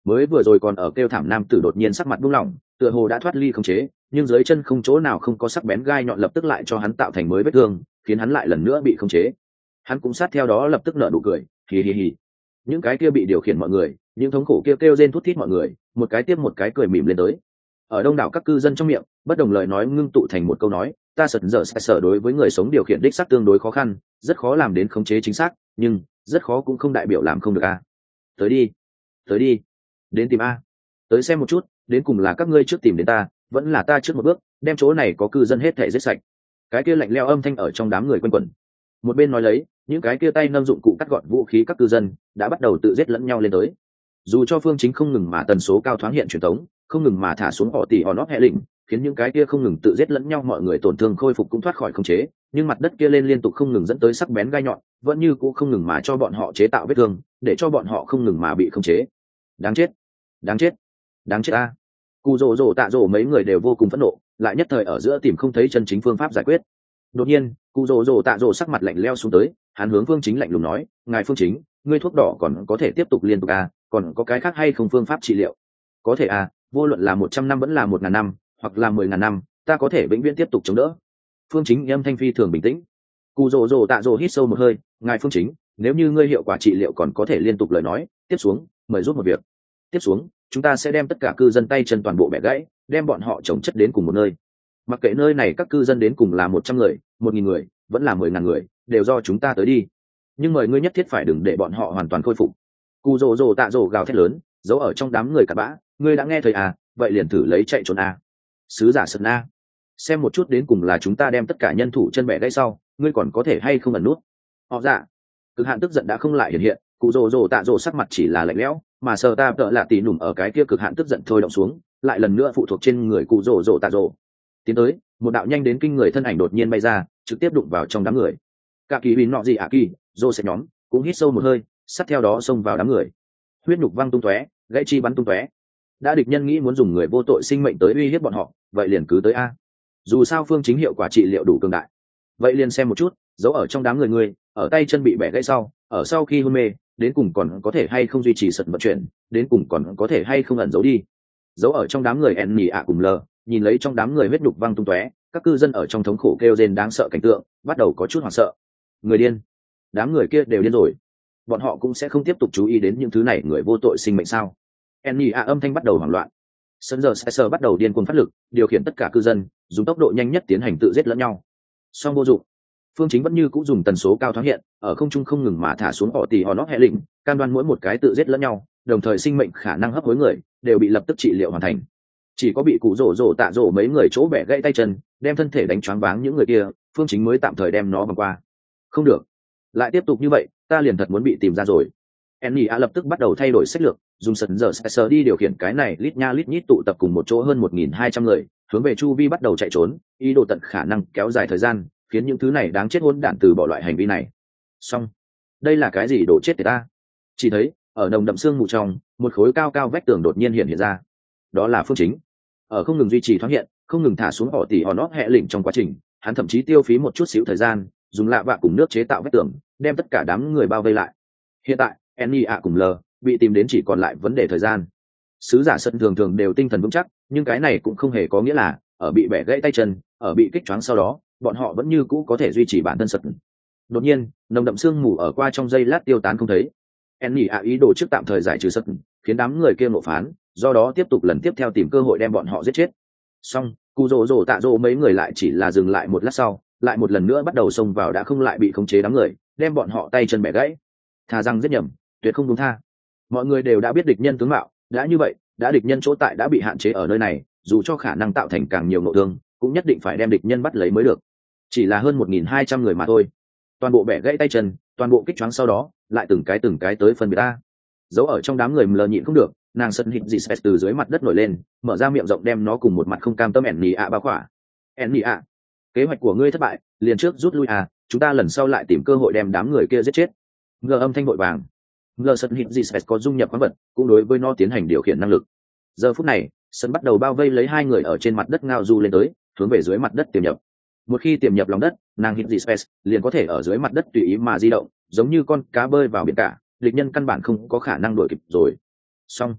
Mới vừa rồi còn ở kêu thảm nam tử đột nhiên sắc mặt buông lỏng, tựa hồ đã thoát ly khống chế, nhưng dưới chân không chỗ nào không có sắc bén gai nhọn lập tức lại cho hắn tạo thành mới vết thương, khiến hắn lại lần nữa bị khống chế. Hắn cũng sát theo đó lập tức nở nụ cười, hì hì hì. Những cái kia bị điều khiển mọi người, những thống khổ kia kêu rên thút thít mọi người, một cái tiếp một cái cười mỉm lên tới. Ở đông đảo các cư dân trong miệng, bất đồng lời nói ngưng tụ thành một câu nói, ta sợt giờ sẽ sở đối với người sống điều khiển đích xác tương đối khó khăn, rất khó làm đến khống chế chính xác, nhưng rất khó cũng không đại biểu làm không được a. Tới đi, tới đi, đến tìm a, tới xem một chút, đến cùng là các ngươi trước tìm đến ta, vẫn là ta trước một bước, đem chỗ này có cư dân hết thể giết sạch. Cái kia lạnh lẽo âm thanh ở trong đám người quanh quẩn. Một bên nói lấy, những cái kia tay nâng dụng cụ cắt gọn vũ khí các cư dân đã bắt đầu tự giết lẫn nhau lên tới. Dù cho Phương Chính không ngừng mà tần số cao thoáng hiện truyền tống, không ngừng mà thả xuống họ tỷ họ nót hệ lĩnh, khiến những cái kia không ngừng tự giết lẫn nhau mọi người tổn thương khôi phục cũng thoát khỏi khống chế, nhưng mặt đất kia lên liên tục không ngừng dẫn tới sắc bén gai nhọn, vẫn như cũng không ngừng mà cho bọn họ chế tạo vết thương, để cho bọn họ không ngừng mà bị khống chế. Đáng chết, đáng chết, đáng chết a. Cù rồ rồ tạ rồ mấy người đều vô cùng phẫn nộ, lại nhất thời ở giữa tìm không thấy chân chính phương pháp giải quyết. Đột nhiên, Cù rồ rồ tạ rồ sắc mặt lạnh lẽo xuống tới, hắn hướng Phương Chính lạnh lùng nói, ngài Phương Chính, ngươi thuốc đỏ còn có thể tiếp tục liên tục a, còn có cái khác hay không phương pháp trị liệu? Có thể a, vô luận là 100 năm vẫn là 1000 năm, hoặc là 10.000 năm, ta có thể vĩnh viễn tiếp tục chống đỡ. Phương Chính âm thanh phi thường bình tĩnh. Cù rồ rồ tạ rồ hít sâu một hơi, ngài Phương Chính, nếu như ngươi hiệu quả trị liệu còn có thể liên tục lời nói, tiếp xuống, mời giúp một việc. Tiếp xuống, chúng ta sẽ đem tất cả cư dân tay chân toàn bộ bẻ gãy, đem bọn họ chồng chất đến cùng một nơi. Mặc kệ nơi này các cư dân đến cùng là 100 người, 1000 người, vẫn là 10.000 người, đều do chúng ta tới đi. Nhưng mời ngươi nhất thiết phải đừng để bọn họ hoàn toàn khôi phục. Cù rồ rồ tạ rồ gào thét lớn, giấu ở trong đám người cặn bã, ngươi đã nghe thấy à, vậy liền thử lấy chạy trốn a. Sứ giả Sơn a, xem một chút đến cùng là chúng ta đem tất cả nhân thủ chân bẻ gãy sau, ngươi còn có thể hay không ẩn nút. Họ dạ, cực hạn tức giận đã không lại hiện hiện, cụ rồ rồ tạ rồ sắc mặt chỉ là lạnh lẽo, mà sờ ta tợ lạ tỉ nủm ở cái kia cực hạn tức giận thôi động xuống, lại lần nữa phụ thuộc trên người cụ rồ rồ tạ rồ. Tiến tới, một đạo nhanh đến kinh người thân ảnh đột nhiên bay ra, trực tiếp đụng vào trong đám người. Cả kỳ bình nọ gì ạ kỳ, rồ sẽ nhóm cũng hít sâu một hơi, sát theo đó xông vào đám người. Huyết nhục văng tung tóe, gãy chi bắn tung tóe. Đã địch nhân nghĩ muốn dùng người vô tội sinh mệnh tới uy hiếp bọn họ, vậy liền cứ tới a. Dù sao Phương Chính hiệu quả trị liệu đủ cường đại, vậy liền xem một chút, giấu ở trong đám người ở tay chân bị bẻ gãy sau, ở sau khi hôn mê, đến cùng còn có thể hay không duy trì sật vận chuyển, đến cùng còn có thể hay không ẩn giấu đi. Giấu ở trong đám người Enny ạ cùng lờ, nhìn lấy trong đám người huyết nhục văng tung tóe, các cư dân ở trong thống khổ kêu rên đáng sợ cảnh tượng, bắt đầu có chút hoảng sợ. Người điên, đám người kia đều điên rồi. Bọn họ cũng sẽ không tiếp tục chú ý đến những thứ này người vô tội sinh mệnh sao? Enny ạ âm thanh bắt đầu hoảng loạn. Sân giờ Spencer bắt đầu điên cuồng phát lực, điều khiển tất cả cư dân dùng tốc độ nhanh nhất tiến hành tự giết lẫn nhau. Song vô dụng. Phương Chính vẫn như cũ dùng tần số cao thoáng hiện, ở không trung không ngừng mà thả xuống họ tỷ họ nót hệ lĩnh, cam đoan mỗi một cái tự giết lẫn nhau, đồng thời sinh mệnh khả năng hấp hối người đều bị lập tức trị liệu hoàn thành. Chỉ có bị cụ rồ rồ tạ rồ mấy người chỗ bẻ gãy tay chân, đem thân thể đánh choáng váng những người kia, Phương Chính mới tạm thời đem nó vòng qua. Không được, lại tiếp tục như vậy, ta liền thật muốn bị tìm ra rồi. Enny a lập tức bắt đầu thay đổi sách lược, dùng sân giờ Spencer đi điều khiển cái này lít nha lít nhít tụ tập cùng một chỗ hơn 1.200 người, hướng về chu vi bắt đầu chạy trốn, ý đồ tận khả năng kéo dài thời gian, khiến những thứ này đáng chết hỗn đản từ bỏ loại hành vi này. Xong, đây là cái gì đổ chết người ta? Chỉ thấy ở nồng đậm sương mù trong, một khối cao cao vách tường đột nhiên hiện ra. Đó là Phương Chính. Ở không ngừng duy trì thoáng hiện, không ngừng thả xuống họ tỷ họ nót hệ lĩnh trong quá trình, hắn thậm chí tiêu phí một chút xíu thời gian, dùng lạ vạ cùng nước chế tạo vách tường, đem tất cả đám người bao vây lại. Hiện tại, Enny ạ cùng L bị tìm đến chỉ còn lại vấn đề thời gian. Sứ giả sân thường thường đều tinh thần vững chắc, nhưng cái này cũng không hề có nghĩa là ở bị bẻ gãy tay chân, ở bị kích choáng sau đó, bọn họ vẫn như cũ có thể duy trì bản thân sật. Đột nhiên, nồng đậm sương mù ở qua trong giây lát tiêu tán không thấy. Enny ạ ý đồ trước tạm thời giải trừ sật, khiến đám người kia ngộ phán, do đó tiếp tục lần tiếp theo tìm cơ hội đem bọn họ giết chết. Xong, cụ rồ rồ tạ rồ mấy người lại chỉ là dừng lại một lát sau, lại một lần nữa bắt đầu xông vào đã không lại bị khống chế đám người, đem bọn họ tay chân bẻ gãy. Thà rằng giết nhầm, tuyệt không buông tha. Mọi người đều đã biết địch nhân tướng mạo, đã như vậy, đã địch nhân chỗ tại đã bị hạn chế ở nơi này, dù cho khả năng tạo thành càng nhiều nội thương, cũng nhất định phải đem địch nhân bắt lấy mới được. Chỉ là hơn 1.200 người mà thôi, toàn bộ bẻ gãy tay chân, toàn bộ kích choáng sau đó, lại từng cái tới phân biệt ta. Giấu ở trong đám người mờ nhịn không được, nàng sân hít dị spes từ dưới mặt đất nổi lên, mở ra miệng rộng đem nó cùng một mặt không cam tâm Enny ạ bao khỏa. Enny ạ, kế hoạch của ngươi thất bại, liền trước rút lui à, chúng ta lần sau lại tìm cơ hội đem đám người kia giết chết. Ngờ âm thanh vội vàng. Ngờ sân hít dị spes có dung nhập khoáng vật, cũng đối với nó tiến hành điều khiển năng lực. Giờ phút này, sân bắt đầu bao vây lấy hai người ở trên mặt đất ngao du lên tới, hướng về dưới mặt đất tiềm nhập. Một khi tiềm nhập lòng đất, nàng hít dị spes liền có thể ở dưới mặt đất tùy ý mà di động, giống như con cá bơi vào biển cả, địch nhân căn bản không có khả năng đuổi kịp rồi. Xong,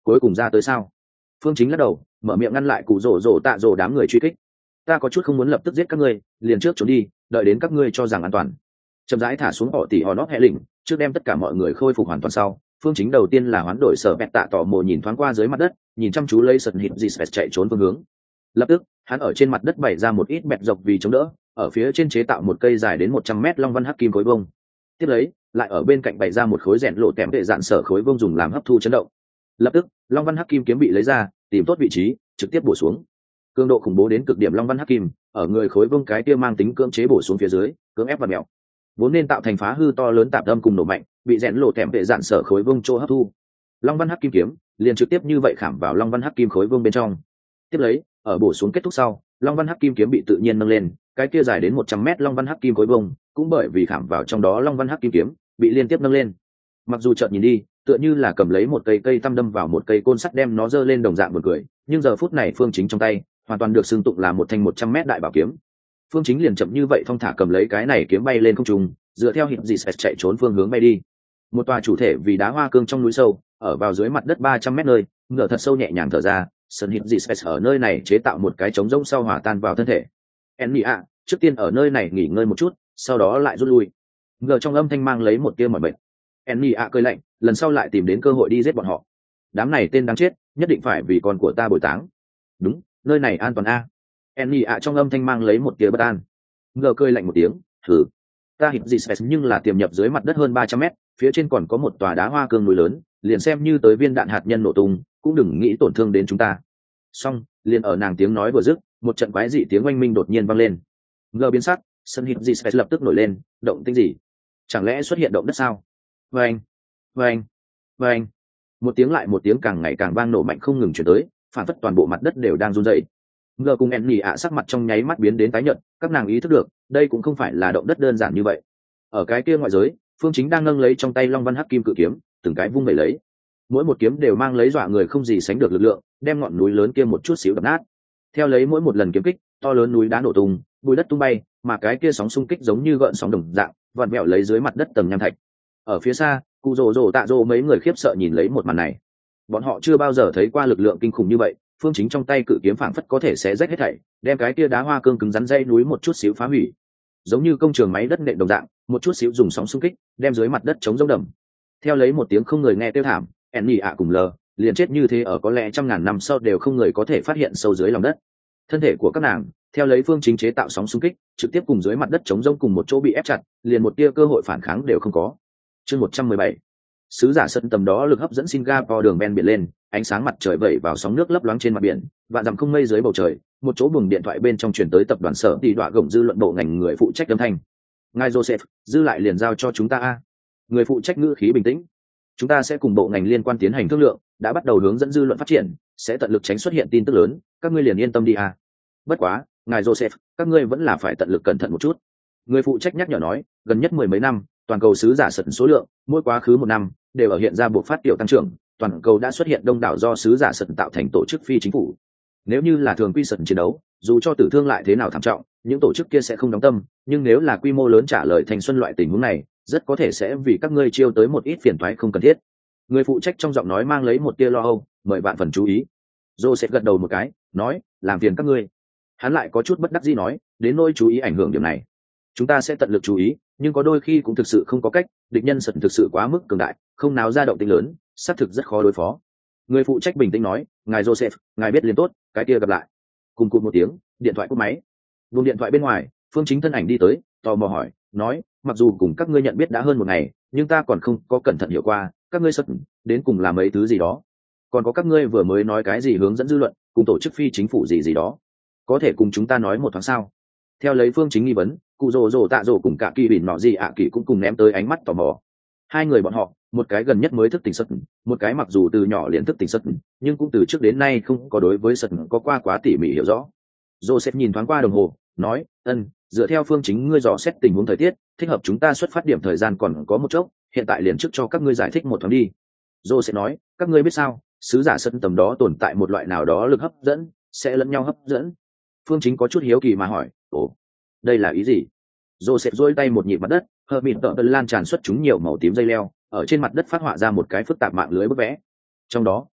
cuối cùng ra tới sao? Phương Chính lắc đầu, mở miệng ngăn lại cụ rồ rồ tạ rồ đám người truy kích. Ta có chút không muốn lập tức giết các ngươi, liền trước trốn đi, đợi đến các ngươi cho rằng an toàn. Chậm rãi thả xuống họ tỷ họ nót hệ lỉnh, trước đem tất cả mọi người khôi phục hoàn toàn sau. Phương Chính đầu tiên là hoán đổi sở bẹt tạ tỏ mồ nhìn thoáng qua dưới mặt đất, nhìn chăm chú lấy sật hít gì chạy trốn phương hướng. Lập tức, hắn ở trên mặt đất bày ra một ít bẹt dọc vì chống đỡ, ở phía trên chế tạo một cây dài đến 100 mét long văn hắc kim khối vông. Tiếp lấy, lại ở bên cạnh bày ra một khối rèn lộ tẻm vệ dạn sở khối vông dùng làm hấp thu chấn động. Lập tức, long văn hắc kim kiếm bị lấy ra, tìm tốt vị trí, trực tiếp bổ xuống. Cường độ khủng bố đến cực điểm long văn hắc kim, ở người khối vông cái kia mang tính cưỡng chế bổ xuống phía dưới, cưỡng ép và mèo. Vốn nên tạo thành phá hư to lớn tạp âm cùng nổ mạnh, bị rèn lộ tẻm vệ dạn sở khối vông chỗ hấp thu. Long văn hắc kim kiếm liền trực tiếp như vậy khảm vào long văn hắc kim khối vông bên trong. Tiếp lấy, ở bổ xuống kết thúc sau, long văn hắc kim kiếm bị tự nhiên nâng lên, cái kia dài đến 100 mét long văn hắc kim khối vông, cũng bởi vì khảm vào trong đó long văn hắc kim kiếm, bị liên tiếp nâng lên. Mặc dù chợt nhìn đi, tựa như là cầm lấy một cây tăm đâm vào một cây côn sắt đem nó giơ lên đồng dạng buồn cười, nhưng giờ phút này Phương Chính trong tay, hoàn toàn được xưng tụng là một thanh 100 mét đại bảo kiếm. Phương Chính liền chậm như vậy thong thả cầm lấy cái này kiếm bay lên không trung, dựa theo hình dị chạy trốn phương hướng bay đi. Một tòa chủ thể vì đá hoa cương trong núi sâu, ở vào dưới mặt đất 300 mét nơi, ngửa thật sâu nhẹ nhàng thở ra, sân hình dị ở nơi này chế tạo một cái trống rỗng sau hòa tan vào thân thể. Enny ạ, trước tiên ở nơi này nghỉ ngơi một chút, sau đó lại rút lui. Ngờ trong âm thanh mang lấy một tia mỏi mệt. Enny ạ cười lạnh, lần sau lại tìm đến cơ hội đi giết bọn họ. Đám này tên đáng chết, nhất định phải vì con của ta bồi táng. Đúng, nơi này an toàn a. Enny ạ trong âm thanh mang lấy một tia bất an. Ngờ cười lạnh một tiếng, thử. Ta hình gì nhưng là tiềm nhập dưới mặt đất hơn 300 mét, phía trên còn có một tòa đá hoa cương núi lớn, liền xem như tới viên đạn hạt nhân nổ tung, cũng đừng nghĩ tổn thương đến chúng ta. Xong, liền ở nàng tiếng nói vừa dứt, một trận quái dị tiếng oanh minh đột nhiên vang lên. Ngờ biến sắc, sân hình gì lập tức nổi lên, động tĩnh gì? Chẳng lẽ xuất hiện động đất sao? Vâng, vâng, vâng. Một tiếng lại một tiếng càng ngày càng vang nổ mạnh không ngừng chuyển tới, phản phất toàn bộ mặt đất đều đang run rẩy. Ngờ cùng Enny ạ sắc mặt trong nháy mắt biến đến tái nhợt, các nàng ý thức được, đây cũng không phải là động đất đơn giản như vậy. Ở cái kia ngoại giới, Phương Chính đang nâng lấy trong tay long văn hắc kim cự kiếm, từng cái vung vẩy lấy. Mỗi một kiếm đều mang lấy dọa người không gì sánh được lực lượng, đem ngọn núi lớn kia một chút xíu đập nát. Theo lấy mỗi một lần kiếm kích, to lớn núi đá nổ tung, bụi đất tung bay, mà cái kia sóng xung kích giống như gợn sóng đồng dạng, vặn vẹo lấy dưới mặt đất tầng nham thạch. Ở phía xa, cụ rồ rồ tạ rồ mấy người khiếp sợ nhìn lấy một màn này. Bọn họ chưa bao giờ thấy qua lực lượng kinh khủng như vậy, Phương Chính trong tay cự kiếm phảng phất có thể xé rách hết thảy, đem cái kia đá hoa cương cứng rắn dây núi một chút xíu phá hủy. Giống như công trường máy đất nện đồng dạng, một chút xíu dùng sóng xung kích, đem dưới mặt đất chống rỗng đầm. Theo lấy một tiếng không người nghe kêu thảm, Enny ạ cùng lờ, liền chết như thế ở có lẽ trăm ngàn năm sau đều không người có thể phát hiện sâu dưới lòng đất. Thân thể của các nàng, theo lấy Phương Chính chế tạo sóng xung kích, trực tiếp cùng dưới mặt đất chống rỗng cùng một chỗ bị ép chặt, liền một tia cơ hội phản kháng đều không có. Chương 117. Sứ giả sân tầm đó lực hấp dẫn Singapore đường ven biển lên, ánh sáng mặt trời vẩy vào sóng nước lấp loáng trên mặt biển, vạn dặm không mây dưới bầu trời, một chỗ buồng điện thoại bên trong truyền tới tập đoàn sở tỷ đọa gồng dư luận bộ ngành người phụ trách âm thanh. Ngài Joseph, dư lại liền giao cho chúng ta a. Người phụ trách ngữ khí bình tĩnh. Chúng ta sẽ cùng bộ ngành liên quan tiến hành thương lượng, đã bắt đầu hướng dẫn dư luận phát triển, sẽ tận lực tránh xuất hiện tin tức lớn, các ngươi liền yên tâm đi a. Bất quá, ngài Joseph, các ngươi vẫn là phải tận lực cẩn thận một chút. Người phụ trách nhắc nhở nói, gần nhất 10 mấy năm, toàn cầu sứ giả sật số lượng, mỗi quá khứ một năm đều ở hiện ra buộc phát tiểu tăng trưởng, toàn cầu đã xuất hiện đông đảo do sứ giả sật tạo thành tổ chức phi chính phủ. Nếu như là thường quy sật chiến đấu, dù cho tử thương lại thế nào thảm trọng, những tổ chức kia sẽ không đóng tâm, nhưng nếu là quy mô lớn trả lời thành xuân loại tình huống này, rất có thể sẽ vì các ngươi chiêu tới một ít phiền toái không cần thiết. Người phụ trách trong giọng nói mang lấy một tia lo âu, mời bạn phần chú ý. Joseph gật đầu một cái, nói, làm phiền các ngươi. Hắn lại có chút bất đắc dĩ nói, đến nỗi chú ý ảnh hưởng điểm này, chúng ta sẽ tận lực chú ý, nhưng có đôi khi cũng thực sự không có cách, địch nhân sật thực sự quá mức cường đại, không náo ra động tĩnh lớn, xác thực rất khó đối phó. Người phụ trách bình tĩnh nói, ngài Joseph, ngài biết liền tốt, cái kia gặp lại. Cùng cụt một tiếng, điện thoại cúp máy. Vùng điện thoại bên ngoài, Phương Chính thân ảnh đi tới, tò mò hỏi, nói, mặc dù cùng các ngươi nhận biết đã hơn một ngày, nhưng ta còn không có cẩn thận hiểu qua, các ngươi sật đến cùng làm mấy thứ gì đó, còn có các ngươi vừa mới nói cái gì hướng dẫn dư luận, cùng tổ chức phi chính phủ gì đó, có thể cùng chúng ta nói một thoáng sao? Theo lấy Phương Chính nghi vấn, cụ rồ rồ tạ rồ cùng cả kỳ bỉn nọ gì ạ kỳ cũng cùng ném tới ánh mắt tò mò. Hai người bọn họ, một cái gần nhất mới thức tỉnh sật, một cái mặc dù từ nhỏ liền thức tỉnh sật, nhưng cũng từ trước đến nay không có đối với sật có qua quá tỉ mỉ hiểu rõ. Joseph nhìn thoáng qua đồng hồ, nói, dựa theo Phương Chính ngươi dò xét tình huống thời tiết, thích hợp chúng ta xuất phát điểm thời gian còn có một chốc, hiện tại liền trước cho các ngươi giải thích một thoáng đi. Joseph nói, các ngươi biết sao, sứ giả sân tầm đó tồn tại một loại nào đó lực hấp dẫn, sẽ lẫn nhau hấp dẫn. Phương Chính có chút hiếu kỳ mà hỏi, ồ, đây là ý gì? Joseph duỗi tay một nhịp mặt đất, hờ mịn tợ lan tràn xuất chúng nhiều màu tím dây leo, ở trên mặt đất phát họa ra một cái phức tạp mạng lưới bức vẽ. Trong đó,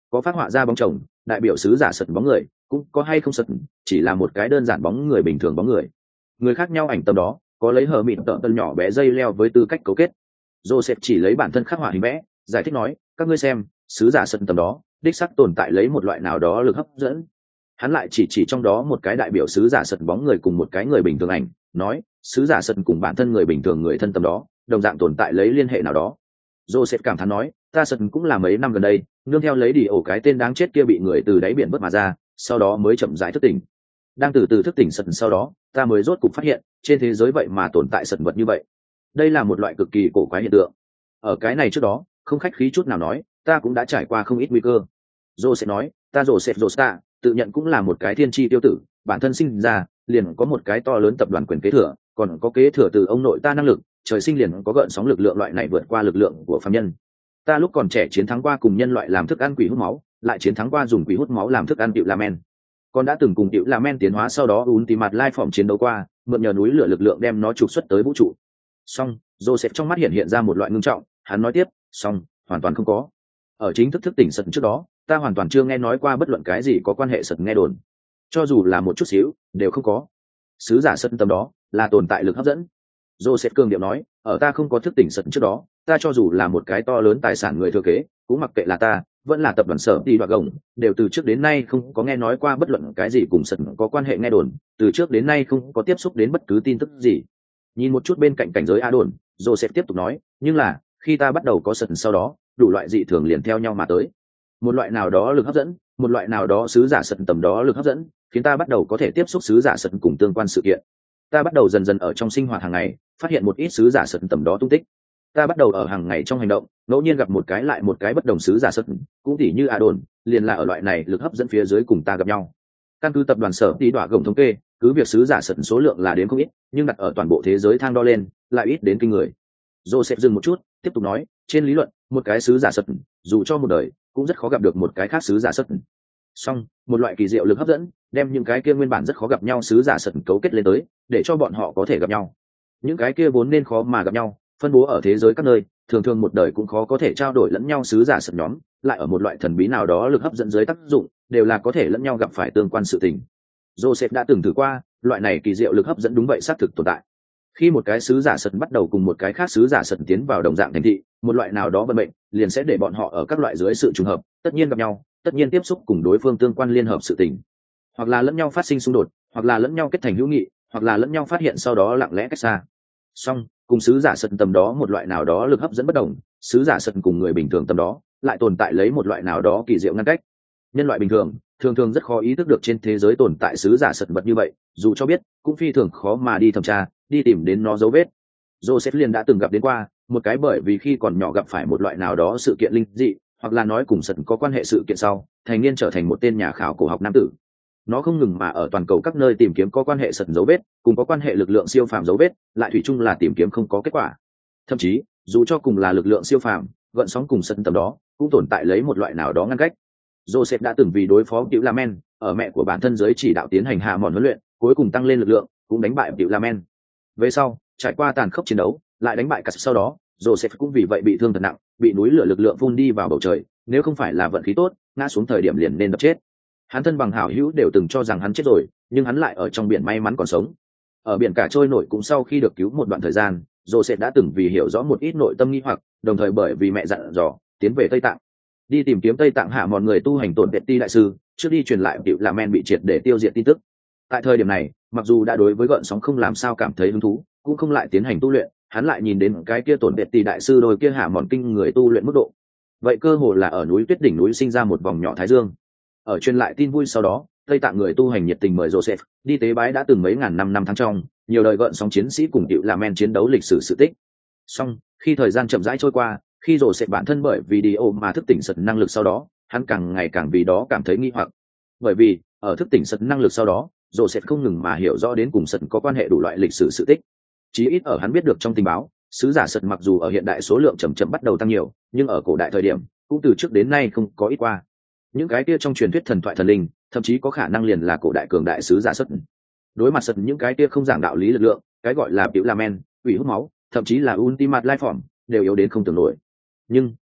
có phát họa ra bóng chồng đại biểu sứ giả sật bóng người, cũng có hay không sật chỉ là một cái đơn giản bóng người bình thường bóng người. Người khác nhau ảnh tầm đó có lấy hờ mịn tợ tân nhỏ bé dây leo với tư cách cấu kết. Joseph chỉ lấy bản thân khắc họa hình vẽ giải thích nói, các ngươi xem, sứ giả sật tầm đó đích sắc tồn tại lấy một loại nào đó lực hấp dẫn. Hắn lại chỉ trong đó một cái đại biểu sứ giả sật bóng người cùng một cái người bình thường ảnh, nói sứ giả sật cùng bản thân người bình thường người thân tầm đó đồng dạng tồn tại lấy liên hệ nào đó. Joseph cảm thán nói, ta sật cũng là mấy năm gần đây nương theo lấy đi ổ cái tên đáng chết kia bị người từ đáy biển vớt mà ra, sau đó mới chậm rãi thức tỉnh. Đang từ từ thức tỉnh sật sau đó, ta mới rốt cục phát hiện trên thế giới vậy mà tồn tại sật vật như vậy. Đây là một loại cực kỳ cổ quái hiện tượng. Ở cái này trước đó, không khách khí chút nào nói, ta cũng đã trải qua không ít nguy cơ. Joseph nói, ta Joseph Josta tự nhận cũng là một cái thiên tri tiêu tử, bản thân sinh ra liền có một cái to lớn tập đoàn quyền kế thừa, còn có kế thừa từ ông nội ta năng lực, trời sinh liền có gợn sóng lực lượng loại này vượt qua lực lượng của phàm nhân. Ta lúc còn trẻ chiến thắng qua cùng nhân loại làm thức ăn quỷ hút máu, lại chiến thắng qua dùng quỷ hút máu làm thức ăn tiểu lamen. Con đã từng cùng tiểu lamen tiến hóa, sau đó Ultimate Life Form chiến đấu qua, mượn nhờ núi lửa lực lượng đem nó trục xuất tới vũ trụ. Song, Joseph trong mắt hiện ra một loại ngưng trọng, hắn nói tiếp, song, hoàn toàn không có. Ở chính thức thức tỉnh sật trước đó, ta hoàn toàn chưa nghe nói qua bất luận cái gì có quan hệ sật nghe đồn, cho dù là một chút xíu đều không có. Sứ giả sật tầm đó là tồn tại lực hấp dẫn. Joseph cương điệu nói, ở ta không có thức tỉnh sật trước đó, ta cho dù là một cái to lớn tài sản người thừa kế, cũng mặc kệ là ta vẫn là tập đoàn sở đi đoạt gồng, đều từ trước đến nay không có nghe nói qua bất luận cái gì cùng sật có quan hệ nghe đồn, từ trước đến nay không có tiếp xúc đến bất cứ tin tức gì. Nhìn một chút bên cạnh cảnh giới a đồn, Joseph tiếp tục nói, nhưng là khi ta bắt đầu có sật sau đó, đủ loại dị thường liền theo nhau mà tới. Một loại nào đó lực hấp dẫn, một loại nào đó sứ giả sật tầm đó lực hấp dẫn, khiến ta bắt đầu có thể tiếp xúc sứ giả sật cùng tương quan sự kiện. Ta bắt đầu dần dần ở trong sinh hoạt hàng ngày phát hiện một ít sứ giả sật tầm đó tung tích. Ta bắt đầu ở hàng ngày trong hành động ngẫu nhiên gặp một cái lại một cái bất đồng sứ giả sật, cũng tỉ như a đồn liền là ở loại này lực hấp dẫn phía dưới cùng ta gặp nhau. Căn cứ tập đoàn sở tí đọa gồng thống kê, cứ việc sứ giả sật số lượng là đến không ít, nhưng đặt ở toàn bộ thế giới thang đo lên lại ít đến kinh người. Joseph dừng một chút tiếp tục nói, trên lý luận một cái sứ giả sật dù cho một đời cũng rất khó gặp được một cái khác sứ giả sật. Song một loại kỳ diệu lực hấp dẫn đem những cái kia nguyên bản rất khó gặp nhau sứ giả sật cấu kết lên tới, để cho bọn họ có thể gặp nhau. Những cái kia vốn nên khó mà gặp nhau, phân bố ở thế giới các nơi, thường thường một đời cũng khó có thể trao đổi lẫn nhau sứ giả sật nhóm, lại ở một loại thần bí nào đó lực hấp dẫn dưới tác dụng, đều là có thể lẫn nhau gặp phải tương quan sự tình. Joseph đã từng thử qua, loại này kỳ diệu lực hấp dẫn đúng vậy xác thực tồn tại. Khi một cái sứ giả sật bắt đầu cùng một cái khác sứ giả sật tiến vào đồng dạng thành thị, một loại nào đó vận mệnh liền sẽ để bọn họ ở các loại dưới sự trùng hợp tất nhiên gặp nhau, tất nhiên tiếp xúc cùng đối phương tương quan liên hợp sự tình, hoặc là lẫn nhau phát sinh xung đột, hoặc là lẫn nhau kết thành hữu nghị, hoặc là lẫn nhau phát hiện sau đó lặng lẽ cách xa. Song cùng sứ giả sật tầm đó một loại nào đó lực hấp dẫn bất đồng, sứ giả sật cùng người bình thường tầm đó lại tồn tại lấy một loại nào đó kỳ diệu ngăn cách. Nhân loại bình thường thường thường rất khó ý thức được trên thế giới tồn tại sứ giả sật vật như vậy, dù cho biết cũng phi thường khó mà đi thẩm tra, đi tìm đến nó dấu vết. Joseph liền đã từng gặp đến qua một cái bởi vì khi còn nhỏ gặp phải một loại nào đó sự kiện linh dị, hoặc là nói cùng sật có quan hệ sự kiện sau, thành niên trở thành một tên nhà khảo cổ học nam tử. Nó không ngừng mà ở toàn cầu các nơi tìm kiếm có quan hệ sật dấu vết, cùng có quan hệ lực lượng siêu phàm dấu vết, lại thủy chung là tìm kiếm không có kết quả. Thậm chí, dù cho cùng là lực lượng siêu phàm, gợn sóng cùng sật tầm đó cũng tồn tại lấy một loại nào đó ngăn cách. Joseph đã từng vì đối phó Tiểu Lamen, ở mẹ của bản thân dưới chỉ đạo tiến hành hạ mòn huấn luyện, cuối cùng tăng lên lực lượng, cũng đánh bại Tiểu Lamen. Về sau, trải qua tàn khốc chiến đấu, lại đánh bại cả sau đó, Joseph cũng vì vậy bị thương thật nặng, bị núi lửa lực lượng phun đi vào bầu trời, nếu không phải là vận khí tốt, ngã xuống thời điểm liền nên đập chết. Hắn thân bằng hảo hữu đều từng cho rằng hắn chết rồi, nhưng hắn lại ở trong biển may mắn còn sống. Ở biển cả trôi nổi cũng sau khi được cứu một đoạn thời gian, Joseph đã từng vì hiểu rõ một ít nội tâm nghi hoặc, đồng thời bởi vì mẹ dặn dò, tiến về Tây Tạng. Đi tìm kiếm Tây Tạng hạ mọi người tu hành tổn Ti đại sư, trước đi truyền lại Tiểu Lamen bị triệt để tiêu diệt tin tức. Tại thời điểm này, mặc dù đã đối với gợn sóng không làm sao cảm thấy hứng thú, cũng không lại tiến hành tu luyện, hắn lại nhìn đến cái kia tổn Ti đại sư đôi kia hạ mòn kinh người tu luyện mức độ. Vậy cơ hồ là ở núi tuyết đỉnh núi sinh ra một vòng nhỏ thái dương. Ở truyền lại tin vui sau đó, Tây Tạng người tu hành nhiệt tình mời Joseph đi tế bái đã từng mấy ngàn năm tháng trong, nhiều đời gợn sóng chiến sĩ cùng Tiểu Lamen chiến đấu lịch sử sự tích. Song, khi thời gian chậm rãi trôi qua, khi Joseph bản thân bởi vì đi ôm mà thức tỉnh sật năng lực sau đó, hắn càng ngày càng vì đó cảm thấy nghi hoặc. Bởi vì, ở thức tỉnh sật năng lực sau đó, Joseph không ngừng mà hiểu rõ đến cùng sật có quan hệ đủ loại lịch sử sự tích. Chí ít ở hắn biết được trong tình báo, sứ giả sật mặc dù ở hiện đại số lượng chậm chậm bắt đầu tăng nhiều, nhưng ở cổ đại thời điểm, cũng từ trước đến nay không có ít qua. Những cái kia trong truyền thuyết thần thoại thần linh, thậm chí có khả năng liền là cổ đại cường đại sứ giả sật. Đối mặt sật những cái kia không giảng đạo lý lực lượng, cái gọi là Tiểu Lamen, quỷ hút máu, thậm chí là Ultimate Life Form, đều yếu đến không tưởng nổi. Nhưng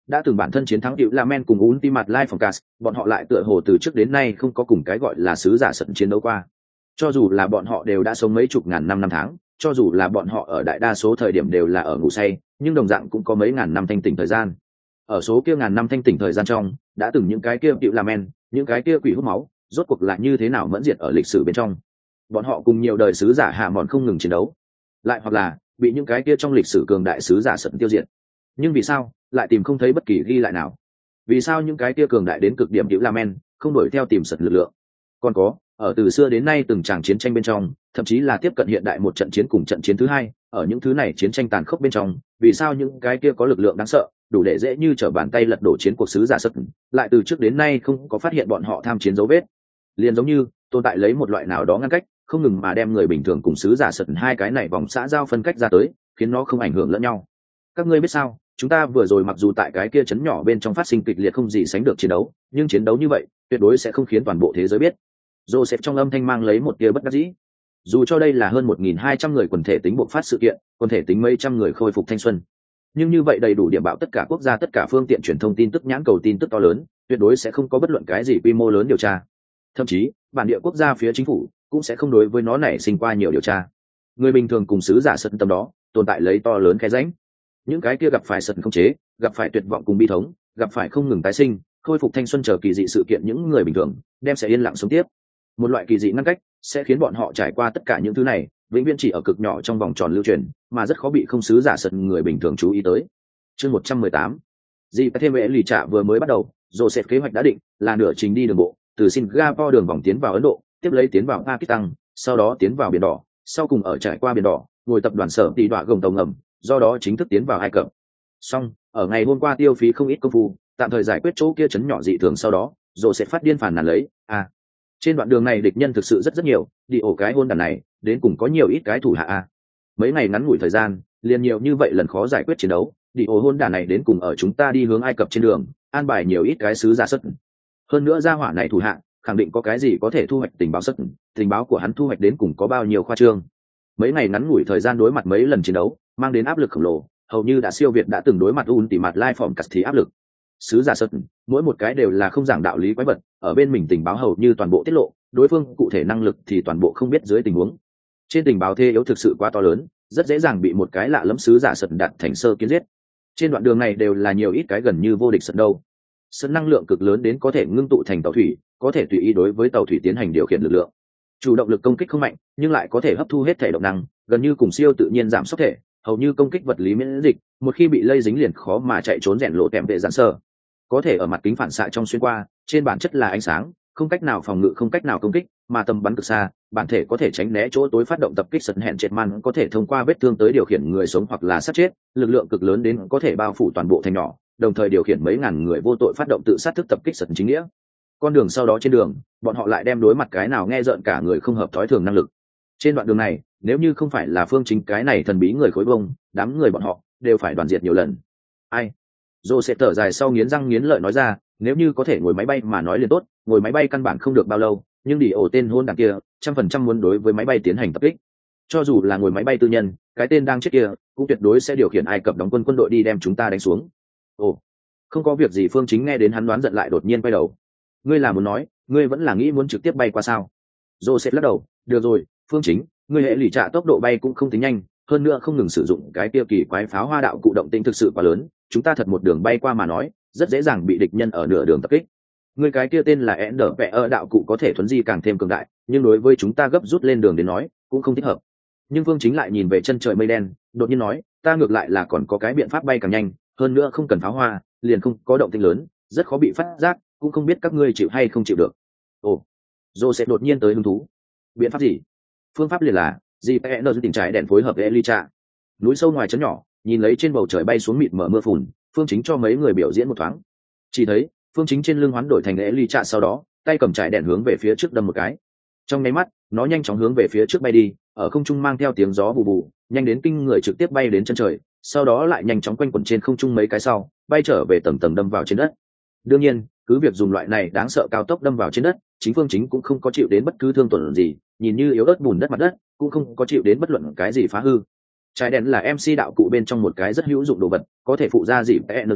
đã từng bản thân chiến thắng Diệu La Men cùng Ultimate Life Phòng Cast, bọn họ lại tựa hồ từ trước đến nay không có cùng cái gọi là sứ giả sận chiến đấu qua. Cho dù là bọn họ đều đã sống mấy chục ngàn năm tháng, cho dù là bọn họ ở đại đa số thời điểm đều là ở ngủ say, nhưng đồng dạng cũng có mấy ngàn năm thanh tỉnh thời gian. Ở số kia ngàn năm thanh tỉnh thời gian trong, đã từng những cái kia Diệu La Men, những cái kia quỷ hút máu, rốt cuộc là như thế nào mẫn diệt ở lịch sử bên trong. Bọn họ cùng nhiều đời sứ giả hạ mòn không ngừng chiến đấu, lại hoặc là bị những cái kia trong lịch sử cường đại sứ giả sận tiêu diệt. Nhưng vì sao lại tìm không thấy bất kỳ ghi lại nào? Vì sao những cái kia cường đại đến cực điểm Diệu La Men không đuổi theo tìm sận lực lượng? Còn có, ở từ xưa đến nay từng tràng chiến tranh bên trong, thậm chí là tiếp cận hiện đại một trận chiến cùng trận chiến thứ hai, ở những thứ này chiến tranh tàn khốc bên trong, vì sao những cái kia có lực lượng đáng sợ, đủ để dễ như trở bàn tay lật đổ chiến cuộc sứ giả sận, lại từ trước đến nay không có phát hiện bọn họ tham chiến dấu vết? Liền giống như tồn tại lấy một loại nào đó ngăn cách, không ngừng mà đem người bình thường cùng sứ giả sận hai cái này vòng xã giao phân cách ra tới, khiến nó không ảnh hưởng lẫn nhau. Các ngươi biết sao, chúng ta vừa rồi mặc dù tại cái kia trấn nhỏ bên trong phát sinh kịch liệt không gì sánh được chiến đấu, nhưng chiến đấu như vậy tuyệt đối sẽ không khiến toàn bộ thế giới biết. Joseph trong âm thanh mang lấy một tia bất đắc dĩ. Dù cho đây là hơn 1.200 người quần thể tính bộc phát sự kiện, quần thể tính mấy trăm người khôi phục thanh xuân, nhưng như vậy đầy đủ điểm bạo tất cả quốc gia tất cả phương tiện truyền thông tin tức nhãn cầu tin tức to lớn, tuyệt đối sẽ không có bất luận cái gì quy mô lớn điều tra. Thậm chí bản địa quốc gia phía chính phủ cũng sẽ không đối với nó nảy sinh qua nhiều điều tra. Người bình thường cùng sứ giả sận tâm đó tồn tại lấy to lớn khe rãnh. Những cái kia gặp phải sận không chế, gặp phải tuyệt vọng cùng bi thống, gặp phải không ngừng tái sinh, khôi phục thanh xuân chờ kỳ dị sự kiện, những người bình thường đem sẽ yên lặng sống tiếp. Một loại kỳ dị ngăn cách sẽ khiến bọn họ trải qua tất cả những thứ này, vĩnh viễn chỉ ở cực nhỏ trong vòng tròn lưu truyền, mà rất khó bị không sứ giả sận người bình thường chú ý tới. Chương 118. Dì thêm vệ lì trả vừa mới bắt đầu, Joseph kế hoạch đã định là nửa trình đi đường bộ, từ Singapore đường vòng tiến vào Ấn Độ, tiếp lấy tiến vào Pakistan, sau đó tiến vào Biển Đỏ, sau cùng ở trải qua Biển Đỏ, ngồi tập đoàn sở tỷ đọa gồng tàu ngầm, do đó chính thức tiến vào Ai Cập. Xong, ở ngày hôm qua tiêu phí không ít công phu, tạm thời giải quyết chỗ kia chấn nhỏ dị thường, sau đó, Joseph phát điên phản nàn lấy, trên đoạn đường này địch nhân thực sự rất nhiều, đi ổ cái hôn đàn này, đến cùng có nhiều ít cái thủ hạ Mấy ngày ngắn ngủi thời gian, liền nhiều như vậy lần khó giải quyết chiến đấu, đi ổ hôn đàn này đến cùng ở chúng ta đi hướng Ai Cập trên đường, an bài nhiều ít cái sứ giả sất. Hơn nữa gia hỏa này thủ hạ, khẳng định có cái gì có thể thu hoạch tình báo sất, tình báo của hắn thu hoạch đến cùng có bao nhiêu khoa trương. Mấy ngày ngắn ngủi thời gian đối mặt mấy lần chiến đấu, mang đến áp lực khổng lồ, hầu như đã siêu việt đã từng đối mặt Ultimate Life Form Cast thì áp lực. Sứ giả sất, mỗi một cái đều là không giảng đạo lý quái vật, ở bên mình tình báo hầu như toàn bộ tiết lộ, đối phương cụ thể năng lực thì toàn bộ không biết dưới tình huống. Trên tình báo thế yếu thực sự quá to lớn, rất dễ dàng bị một cái lạ lẫm sứ giả sất đặt thành sơ kiến giết. Trên đoạn đường này đều là nhiều ít cái gần như vô địch sất đâu. Sân năng lượng cực lớn đến có thể ngưng tụ thành tàu thủy, có thể tùy ý đối với tàu thủy tiến hành điều khiển lực lượng. Chủ động lực công kích không mạnh, nhưng lại có thể hấp thu hết thể động năng, gần như cùng siêu tự nhiên giảm sốc thể, hầu như công kích vật lý miễn dịch, một khi bị lây dính liền khó mà chạy trốn, rèn lộ kèm vệ giãn sơ. Có thể ở mặt kính phản xạ trong xuyên qua, trên bản chất là ánh sáng, không cách nào phòng ngự, không cách nào công kích, mà tầm bắn cực xa, bản thể có thể tránh né chỗ tối phát động tập kích. Sân hẹn chết man có thể thông qua vết thương tới điều khiển người sống hoặc là sát chết, lực lượng cực lớn đến có thể bao phủ toàn bộ thành nhỏ, đồng thời điều khiển mấy ngàn người vô tội phát động tự sát thức tập kích sân chính nghĩa. Con đường sau đó trên đường, bọn họ lại đem đối mặt cái nào nghe rợn cả người không hợp thói thường năng lực. Trên đoạn đường này, nếu như không phải là Phương Chính cái này thần bí người khối bông, đám người bọn họ đều phải đoàn diệt nhiều lần. Ai? Dô sẽ thở dài sau nghiến răng nghiến lợi nói ra, nếu như có thể ngồi máy bay mà nói liền tốt, ngồi máy bay căn bản không được bao lâu, nhưng đi ổ tên hôn đảng kia 100% muốn đối với máy bay tiến hành tập kích. Cho dù là ngồi máy bay tư nhân, cái tên đang chết kia cũng tuyệt đối sẽ điều khiển Ai Cập đóng quân đội đi đem chúng ta đánh xuống. Ồ, không có việc gì. Phương Chính nghe đến hắn đoán giận lại đột nhiên quay đầu. Ngươi là muốn nói, ngươi vẫn là nghĩ muốn trực tiếp bay qua sao? Joseph lắc đầu, được rồi, Phương Chính, ngươi hệ lì trả tốc độ bay cũng không tính nhanh, hơn nữa không ngừng sử dụng cái tiêu kỳ quái pháo hoa đạo cụ, động tĩnh thực sự quá lớn, chúng ta thật một đường bay qua mà nói, rất dễ dàng bị địch nhân ở nửa đường tập kích. Ngươi cái kia tên là Enderpeer đạo cụ có thể thuấn di càng thêm cường đại, nhưng đối với chúng ta gấp rút lên đường đến nói, cũng không thích hợp. Nhưng Phương Chính lại nhìn về chân trời mây đen, đột nhiên nói, ta ngược lại là còn có cái biện pháp bay càng nhanh, hơn nữa không cần pháo hoa, liền không có động tĩnh lớn, rất khó bị phát giác, cũng không biết các ngươi chịu hay không chịu được. Ồ, Joseph đột nhiên tới hứng thú. Biện pháp gì? Phương pháp liền là gpn tình trái đèn phối hợp Elicha. Núi sâu ngoài trấn nhỏ, nhìn lấy trên bầu trời bay xuống mịt mờ mưa phùn, Phương Chính cho mấy người biểu diễn một thoáng. Chỉ thấy Phương Chính trên lưng hoán đổi thành Elicha, sau đó tay cầm trái đèn hướng về phía trước đâm một cái. Trong nháy mắt, nó nhanh chóng hướng về phía trước bay đi, ở không trung mang theo tiếng gió bù bù, nhanh đến kinh người, trực tiếp bay đến chân trời, sau đó lại nhanh chóng quanh quẩn trên không trung mấy cái sau, bay trở về tầng tầng đâm vào trên đất. Đương nhiên, cứ việc dùng loại này đáng sợ cao tốc đâm vào trên đất, chính Phương Chính cũng không có chịu đến bất cứ thương tổn gì, nhìn như yếu ớt bùn đất mặt đất, cũng không có chịu đến bất luận cái gì phá hư. Trái đèn là MC đạo cụ bên trong một cái rất hữu dụng đồ vật, có thể phụ ra dịp vẽ nâng tìm,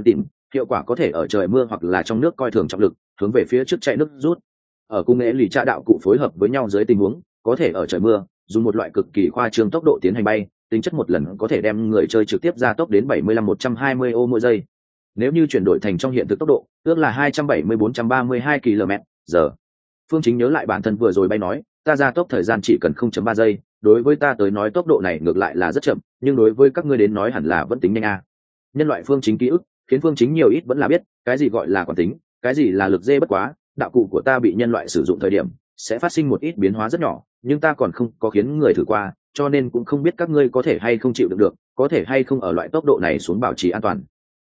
hiệu quả có thể ở trời mưa hoặc là trong nước coi thường trọng lực hướng về phía trước chạy nước rút. Ở cung nghệ lì trạ đạo cụ phối hợp với nhau dưới tình huống có thể ở trời mưa dùng một loại cực kỳ khoa trương tốc độ tiến hành bay, tính chất một lần có thể đem người chơi trực tiếp ra tốc đến 75-120 ô mỗi giây. Nếu như chuyển đổi thành trong hiện thực tốc độ ước là 270-432 km/h. Phương Chính nhớ lại bản thân vừa rồi bay nói ta ra tốc thời gian chỉ cần 0.3 giây, đối với ta tới nói tốc độ này ngược lại là rất chậm, nhưng đối với các ngươi đến nói hẳn là vẫn tính nhanh a. Nhân loại Phương Chính ký ức khiến Phương Chính nhiều ít vẫn là biết cái gì gọi là quán tính, cái gì là lực dê, bất quá đạo cụ của ta bị nhân loại sử dụng thời điểm sẽ phát sinh một ít biến hóa rất nhỏ, nhưng ta còn không có khiến người thử qua, cho nên cũng không biết các ngươi có thể hay không chịu đựng được, có thể hay không ở loại tốc độ này xuống bảo trì an toàn.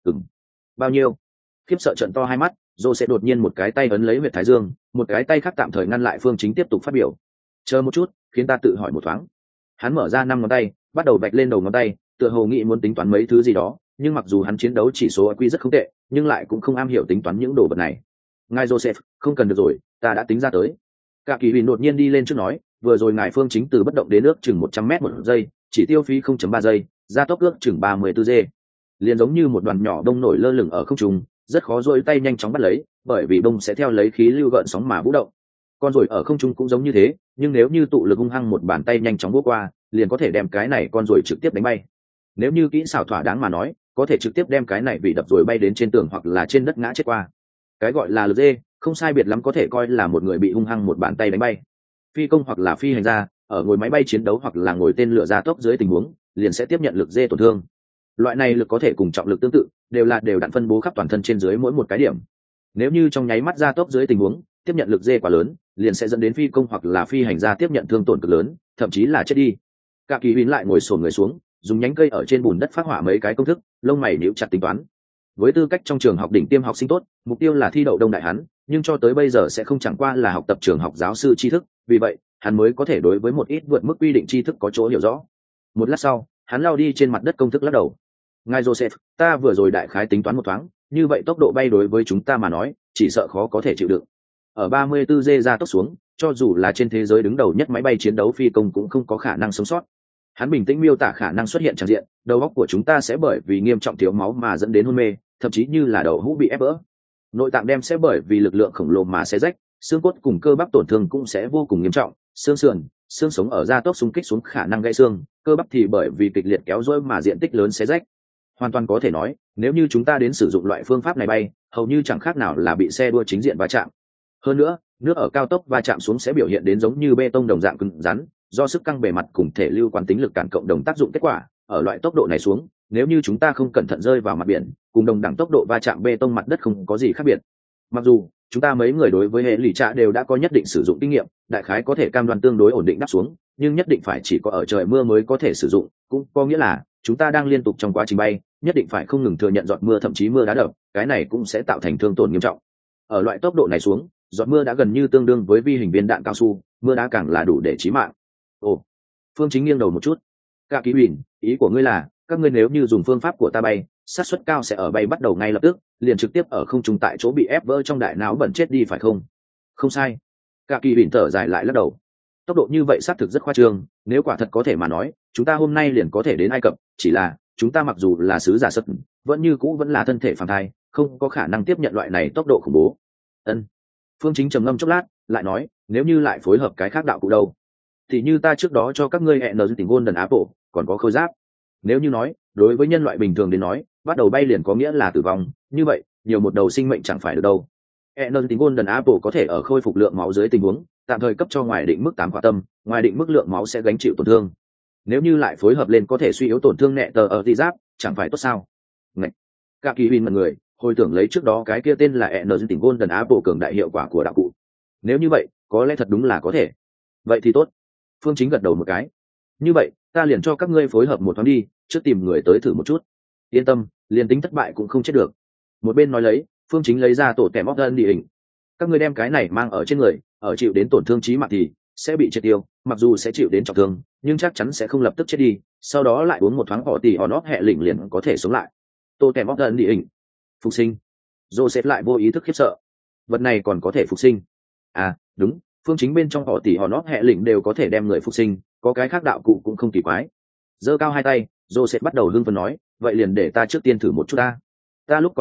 Bao nhiêu? Khiếp sợ trận to hai mắt, Dô sẽ đột nhiên một cái tay ấn lấy huyệt thái dương, một cái tay khác tạm thời ngăn lại Phương Chính tiếp tục phát biểu. Chờ một chút, khiến ta tự hỏi một thoáng. Hắn mở ra 5 ngón tay, bắt đầu vạch lên đầu ngón tay, tựa hồ nghĩ muốn tính toán mấy thứ gì đó, nhưng mặc dù hắn chiến đấu chỉ số IQ rất không tệ, nhưng lại cũng không am hiểu tính toán những đồ vật này. Ngài Joseph, không cần được rồi, ta đã tính ra tới. Cả Kỳ Huyền đột nhiên đi lên trước nói, vừa rồi ngài Phương Chính từ bất động đến nước chừng 100m một giây, chỉ tiêu phí 0.3 giây, gia tốc ước chừng 34 giây. Liền giống như một đoàn nhỏ bông nổi lơ lửng ở không trung, rất khó duỗi tay nhanh chóng bắt lấy, bởi vì bông sẽ theo lấy khí lưu gợn sóng mà vũ động. Con ruồi ở không trung cũng giống như thế, nhưng nếu như tụ lực hung hăng một bàn tay nhanh chóng vỗ qua, liền có thể đem cái này con ruồi trực tiếp đánh bay. Nếu như kỹ xảo thỏa đáng mà nói, có thể trực tiếp đem cái này bị đập rồi bay đến trên tường hoặc là trên đất ngã chết qua. Cái gọi là lực dê, không sai biệt lắm có thể coi là một người bị hung hăng một bàn tay đánh bay. Phi công hoặc là phi hành gia, ở ngồi máy bay chiến đấu hoặc là ngồi tên lửa gia tốc dưới tình huống, liền sẽ tiếp nhận lực dê tổn thương. Loại này lực có thể cùng trọng lực tương tự, đều đặn phân bố khắp toàn thân trên dưới mỗi một cái điểm. Nếu như trong nháy mắt gia tốc dưới tình huống, tiếp nhận lực dê quá lớn, liền sẽ dẫn đến phi công hoặc là phi hành gia tiếp nhận thương tổn cực lớn, thậm chí là chết đi. Cả Kỳ Huyền lại ngồi xổm người xuống, dùng nhánh cây ở trên bùn đất phát họa mấy cái công thức, lông mày nhíu chặt tính toán. Với tư cách trong trường học đỉnh tiêm học sinh tốt, mục tiêu là thi đậu đông đại hắn, nhưng cho tới bây giờ sẽ không chẳng qua là học tập trường học giáo sư tri thức, vì vậy hắn mới có thể đối với một ít vượt mức quy định tri thức có chỗ hiểu rõ. Một lát sau, hắn lao đi trên mặt đất công thức lắc đầu. Ngài Joseph, ta vừa rồi đại khái tính toán một thoáng, như vậy tốc độ bay đối với chúng ta mà nói, chỉ sợ khó có thể chịu đựng. Ở 34 giây ra tốc xuống, cho dù là trên thế giới đứng đầu nhất máy bay chiến đấu phi công cũng không có khả năng sống sót. Hắn bình tĩnh miêu tả khả năng xuất hiện tràn diện, đầu óc của chúng ta sẽ bởi vì nghiêm trọng thiếu máu mà dẫn đến hôn mê, thậm chí như là đầu hũ bị ép vỡ. Nội tạng đem sẽ bởi vì lực lượng khổng lồ mà xé rách, xương cốt cùng cơ bắp tổn thương cũng sẽ vô cùng nghiêm trọng, xương sườn, xương sống ở gia tốc xung kích xuống khả năng gãy xương, cơ bắp thì bởi vì kịch liệt kéo dối mà diện tích lớn xé rách. Hoàn toàn có thể nói, nếu như chúng ta đến sử dụng loại phương pháp này bay, hầu như chẳng khác nào là bị xe đua chính diện va chạm. Hơn nữa, nước ở cao tốc va chạm xuống sẽ biểu hiện đến giống như bê tông đồng dạng cứng rắn, do sức căng bề mặt cùng thể lưu quán tính lực cản cộng đồng tác dụng kết quả, ở loại tốc độ này xuống, nếu như chúng ta không cẩn thận rơi vào mặt biển, cùng đồng đẳng tốc độ va chạm bê tông mặt đất không có gì khác biệt. Mặc dù chúng ta mấy người đối với hệ lụy trạ đều đã có nhất định sử dụng kinh nghiệm, đại khái có thể cam đoan tương đối ổn định đáp xuống, nhưng nhất định phải chỉ có ở trời mưa mới có thể sử dụng, cũng có nghĩa là chúng ta đang liên tục trong quá trình bay, nhất định phải không ngừng thừa nhận giọt mưa thậm chí mưa đá đập, cái này cũng sẽ tạo thành thương tổn nghiêm trọng. Ở loại tốc độ này xuống, giọt mưa đã gần như tương đương với vi hình viên đạn cao su, mưa đá càng là đủ để chí mạng. Ồ, Phương Chính nghiêng đầu một chút. Cả Kỳ Huyền, ý của ngươi là các ngươi nếu như dùng phương pháp của ta bay, xác suất cao sẽ ở bay bắt đầu ngay lập tức, liền trực tiếp ở không trung tại chỗ bị ép vỡ trong đại não bẩn chết đi phải không? Không sai. Cả Kỳ Huyền thở dài lại lắc đầu. Tốc độ như vậy xác thực rất khoa trương, nếu quả thật có thể mà nói, chúng ta hôm nay liền có thể đến Ai Cập, chỉ là chúng ta mặc dù là sứ giả sất, vẫn như cũ vẫn là thân thể phàm thai, không có khả năng tiếp nhận loại này tốc độ khủng bố. Ân. Phương Chính trầm ngâm chốc lát, lại nói, nếu như lại phối hợp cái khác đạo cụ đâu? Thì như ta trước đó cho các ngươi hẹn tình Golden Apple, còn có khôi giáp. Nếu như nói, đối với nhân loại bình thường đến nói, bắt đầu bay liền có nghĩa là tử vong, như vậy, nhiều một đầu sinh mệnh chẳng phải được đâu. Hẹn Golden Apple có thể ở khôi phục lượng máu dưới tình huống, tạm thời cấp cho ngoài định mức 8 quả tâm, ngoài định mức lượng máu sẽ gánh chịu tổn thương. Nếu như lại phối hợp lên có thể suy yếu tổn thương nhẹ tờ ở thị giáp, chẳng phải tốt sao? Ngạch. Cả Kỳ Huyền mọi người, hồi tưởng lấy trước đó cái kia tên là Energy Golden Apple cường đại hiệu quả của đạo cụ. Nếu như vậy, có lẽ thật đúng là có thể. Vậy thì tốt. Phương Chính gật đầu một cái. Như vậy, ta liền cho các ngươi phối hợp một thoáng đi, trước tìm người tới thử một chút. Yên tâm, liền tính thất bại cũng không chết được. Một bên nói lấy, Phương Chính lấy ra tổ tẻ móc thân địa hình. Các ngươi đem cái này mang ở trên người, ở chịu đến tổn thương chí mạng thì sẽ bị triệt tiêu, mặc dù sẽ chịu đến trọng thương, nhưng chắc chắn sẽ không lập tức chết đi, sau đó lại uống một thoáng họ tỷ on off hệ lĩnh liền có thể sống lại. Tô kèm óc thân địa hình. Phục sinh. Joseph lại vô ý thức khiếp sợ. Vật này còn có thể phục sinh? À, đúng, Phương Chính bên trong họ tỷ họ nót hệ lĩnh đều có thể đem người phục sinh, có cái khác đạo cụ cũng không kỳ quái. Giơ cao hai tay, Joseph bắt đầu hưng phấn nói, vậy liền để ta trước tiên thử một chút ta. Ta lúc còn trẻ,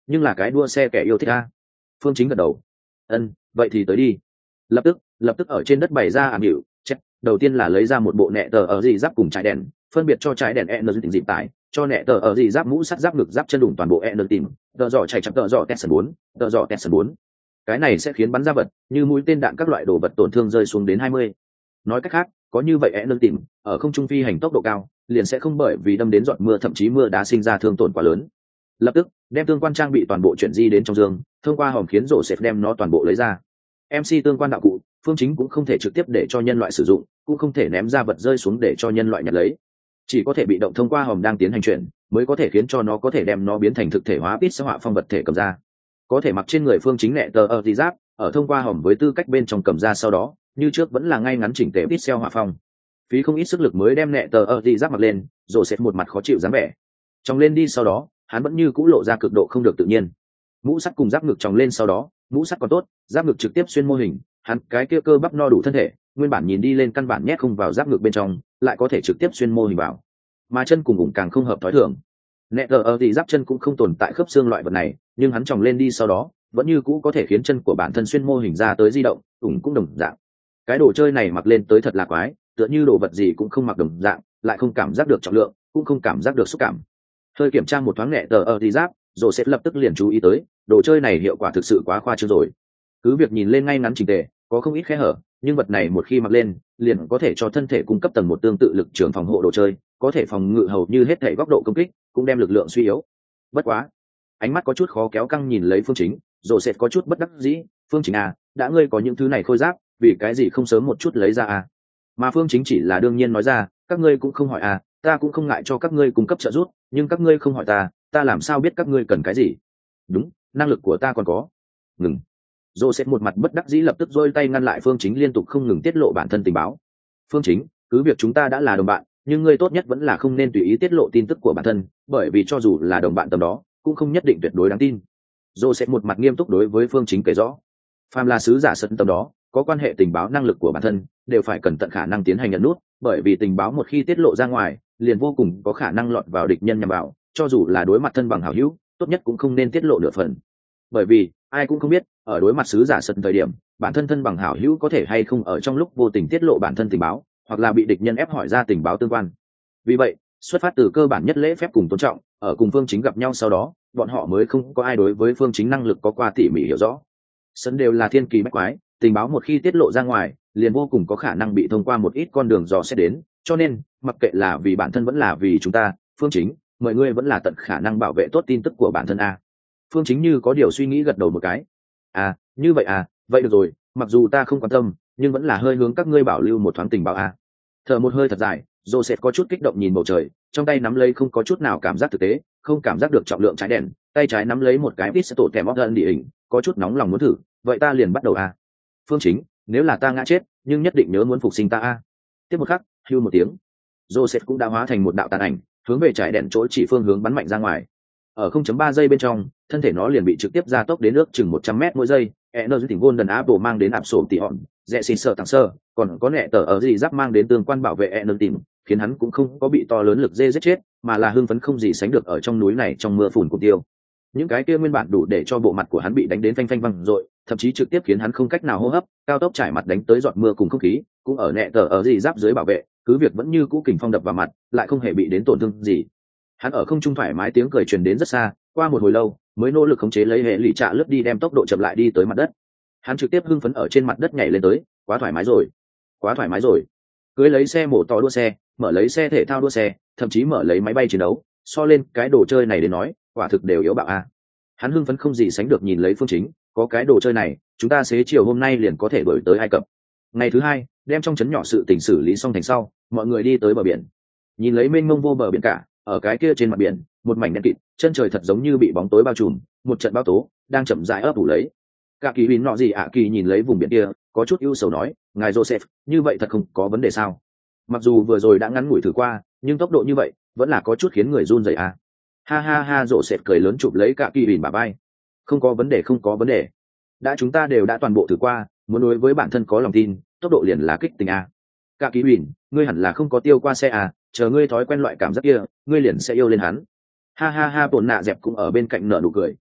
nhưng là cái đua xe kẻ yêu thích a. Phương Chính gật đầu. Vậy thì tới đi. Lập tức ở trên đất bày ra ảm hiệu chết. Đầu tiên là lấy ra một bộ nẹ tờ ở gì giáp cùng trái đèn, phân biệt cho trái đèn tỉnh dịp tải, cho nẹ tờ ở gì giáp mũ sắt giáp ngực giáp chân đủng toàn bộ tìm tờ dọ chạy chậm tờ dọ Tesson 4, tờ dọ Tesson 4. Cái này sẽ khiến bắn ra vật như mũi tên đạn các loại đồ vật tổn thương rơi xuống đến 20. Nói cách khác, có như vậy tìm ở không trung phi hành tốc độ cao, liền sẽ không bởi vì đâm đến giọt mưa thậm chí mưa đá sinh ra thương tổn quá lớn. Lập tức đem tương quan trang bị toàn bộ chuyển di đến trong giường, thông qua hòm khiến rổ sệt đem nó toàn bộ lấy ra. MC tương quan đạo cụ, Phương Chính cũng không thể trực tiếp để cho nhân loại sử dụng, cũng không thể ném ra vật rơi xuống để cho nhân loại nhặt lấy, chỉ có thể bị động thông qua hòm đang tiến hành chuyển, mới có thể khiến cho nó có thể đem nó biến thành thực thể hóa pít họa phong vật thể cầm ra. Có thể mặc trên người Phương Chính nẹ tờ ở gì giáp, ở thông qua hòm với tư cách bên trong cầm ra sau đó, như trước vẫn là ngay ngắn chỉnh tề pít họa phong. Phí không ít sức lực mới đem nẹ tờ ở gì giáp mặc lên, rồi sẽ một mặt khó chịu dáng vẻ. Trong lên đi sau đó, hắn vẫn như cũ lộ ra cực độ không được tự nhiên. Mũ sắt cùng giáp ngực tròng lên sau đó, mũ sắt còn tốt, giáp ngực trực tiếp xuyên mô hình, hắn cái kia cơ bắp no đủ thân thể, nguyên bản nhìn đi lên căn bản nhét không vào giáp ngực bên trong, lại có thể trực tiếp xuyên mô hình vào. Mà chân cùng ủng càng không hợp thói thường. Nẹt ở thì giáp chân cũng không tồn tại khớp xương loại vật này, nhưng hắn tròng lên đi sau đó, vẫn như cũ có thể khiến chân của bản thân xuyên mô hình ra tới di động, ủng cũng đồng dạng. Cái đồ chơi này mặc lên tới thật là quái, tựa như đồ vật gì cũng không mặc đồng dạng, lại không cảm giác được trọng lượng, cũng không cảm giác được xúc cảm. Hơi kiểm tra một thoáng nẹt ở thì giáp, rồi sẽ lập tức liền chú ý tới, đồ chơi này hiệu quả thực sự quá khoa trương rồi. Cứ việc nhìn lên ngay ngắn chỉnh tề, có không ít khe hở, nhưng vật này một khi mặc lên, liền có thể cho thân thể cung cấp tầng một tương tự lực trường phòng hộ đồ chơi, có thể phòng ngự hầu như hết thể góc độ công kích, cũng đem lực lượng suy yếu. Bất quá, ánh mắt có chút khó kéo căng nhìn lấy Phương Chính, rồi sẽ có chút bất đắc dĩ. Phương Chính à, đã ngươi có những thứ này khôi giáp, vì cái gì không sớm một chút lấy ra à? Mà Phương Chính chỉ là đương nhiên nói ra, các ngươi cũng không hỏi à, ta cũng không ngại cho các ngươi cung cấp trợ giúp, nhưng các ngươi không hỏi ta làm sao biết các ngươi cần cái gì? Đúng, năng lực của ta còn có. Ngừng. Joseph một mặt bất đắc dĩ lập tức giơ tay ngăn lại Phương Chính liên tục không ngừng tiết lộ bản thân tình báo. Phương Chính, cứ việc chúng ta đã là đồng bạn, nhưng ngươi tốt nhất vẫn là không nên tùy ý tiết lộ tin tức của bản thân, bởi vì cho dù là đồng bạn tầm đó, cũng không nhất định tuyệt đối đáng tin. Joseph một mặt nghiêm túc đối với Phương Chính kể rõ. Phàm là sứ giả sân tầm đó, có quan hệ tình báo năng lực của bản thân, đều phải cẩn tận khả năng tiến hành nhận nút, bởi vì tình báo một khi tiết lộ ra ngoài, liền vô cùng có khả năng lọt vào địch nhân nhằm vào, cho dù là đối mặt thân bằng hảo hữu, tốt nhất cũng không nên tiết lộ nửa phần. Bởi vì ai cũng không biết ở đối mặt sứ giả sân thời điểm, bản thân thân bằng hảo hữu có thể hay không ở trong lúc vô tình tiết lộ bản thân tình báo, hoặc là bị địch nhân ép hỏi ra tình báo tương quan. Vì vậy, xuất phát từ cơ bản nhất lễ phép cùng tôn trọng, ở cùng Phương Chính gặp nhau sau đó, bọn họ mới không có ai đối với Phương Chính năng lực có qua tỉ mỉ hiểu rõ. Sân đều là thiên kỳ bách quái, tình báo một khi tiết lộ ra ngoài, liền vô cùng có khả năng bị thông qua một ít con đường dò xét đến, cho nên mặc kệ là vì bản thân vẫn là vì chúng ta, Phương Chính, mọi người vẫn là tận khả năng bảo vệ tốt tin tức của bản thân a. Phương Chính như có điều suy nghĩ gật đầu một cái. À, như vậy à, vậy được rồi, mặc dù ta không quan tâm, nhưng vẫn là hơi hướng các ngươi bảo lưu một thoáng tình báo a. Thở một hơi thật dài, Joseph có chút kích động nhìn bầu trời, trong tay nắm lấy không có chút nào cảm giác thực tế, không cảm giác được trọng lượng trái đèn, tay trái nắm lấy một cái pistol kèm óc địa hình, có chút nóng lòng muốn thử, vậy ta liền bắt đầu a. Phương Chính, nếu là ta ngã chết, nhưng nhất định nhớ muốn phục sinh ta a. Tiếp một khắc, hưu một tiếng, Joseph cũng đã hóa thành một đạo tàn ảnh, hướng về trái đèn chỗ chỉ phương hướng bắn mạnh ra ngoài. Ở 0.3 giây bên trong, thân thể nó liền bị trực tiếp gia tốc đến ước chừng 100 mét mỗi giây. Energy tỉnh Golden Apple mang đến áp sổ tỉ hòn, rẻ xin sợ tặng sơ, còn có nẹ tờ ở gì giáp mang đến tương quan bảo vệ Energy, khiến hắn cũng không có bị to lớn lực dê giết chết, mà là hưng phấn không gì sánh được ở trong núi này trong mưa phùn cùng tiêu. Những cái kia nguyên bản đủ để cho bộ mặt của hắn bị đánh đến phanh phanh văng rội, thậm chí trực tiếp khiến hắn không cách nào hô hấp, cao tốc trải mặt đánh tới giọt mưa cùng không khí, cũng ở nẹ tờ ở gì giáp dưới bảo vệ, cứ việc vẫn như cũ kình phong đập vào mặt, lại không hề bị đến tổn thương gì. Hắn ở không trung thoải mái tiếng cười truyền đến rất xa, qua một hồi lâu mới nỗ lực khống chế lấy hệ lụy trạ lướt đi đem tốc độ chậm lại đi tới mặt đất. Hắn trực tiếp hưng phấn ở trên mặt đất nhảy lên tới, quá thoải mái rồi, quá thoải mái rồi. Cưới lấy xe mổ tò đua xe, mở lấy xe thể thao đua xe, thậm chí mở lấy máy bay chiến đấu, so lên cái đồ chơi này đến nói, quả thực đều yếu bạo a. Hắn hưng phấn không gì sánh được nhìn lấy Phương Chính, có cái đồ chơi này, chúng ta xế chiều hôm nay liền có thể đuổi tới Ai Cập. Ngày thứ hai, đem trong trấn nhỏ sự tình xử lý xong thành sau, mọi người đi tới bờ biển. Nhìn lấy mênh mông vô bờ biển cả, ở cái kia trên mặt biển, một mảnh đen kịt, chân trời thật giống như bị bóng tối bao trùm, một trận bão tố đang chậm rãi ấp ủ lấy. Cả kỳ Huỳnh nọ gì ạ kỳ nhìn lấy vùng biển kia, có chút ưu sầu nói, ngài Joseph, như vậy thật không có vấn đề sao? Mặc dù vừa rồi đã ngắn ngủi thử qua, nhưng tốc độ như vậy vẫn là có chút khiến người run rẩy à. Ha ha ha, Joseph cười lớn chụp lấy cả kỳ Huỳnh bả vai. Không có vấn đề, không có vấn đề. Đã chúng ta đều đã toàn bộ thử qua, muốn đối với bản thân có lòng tin, tốc độ liền là kích tình à. Cả kỳ Huỳnh, ngươi hẳn là không có tiêu qua xe à, chờ ngươi thói quen loại cảm giác kia, ngươi liền sẽ yêu lên hắn. Ha ha ha, Bổn Nạ Dẹp cũng ở bên cạnh nở nụ cười,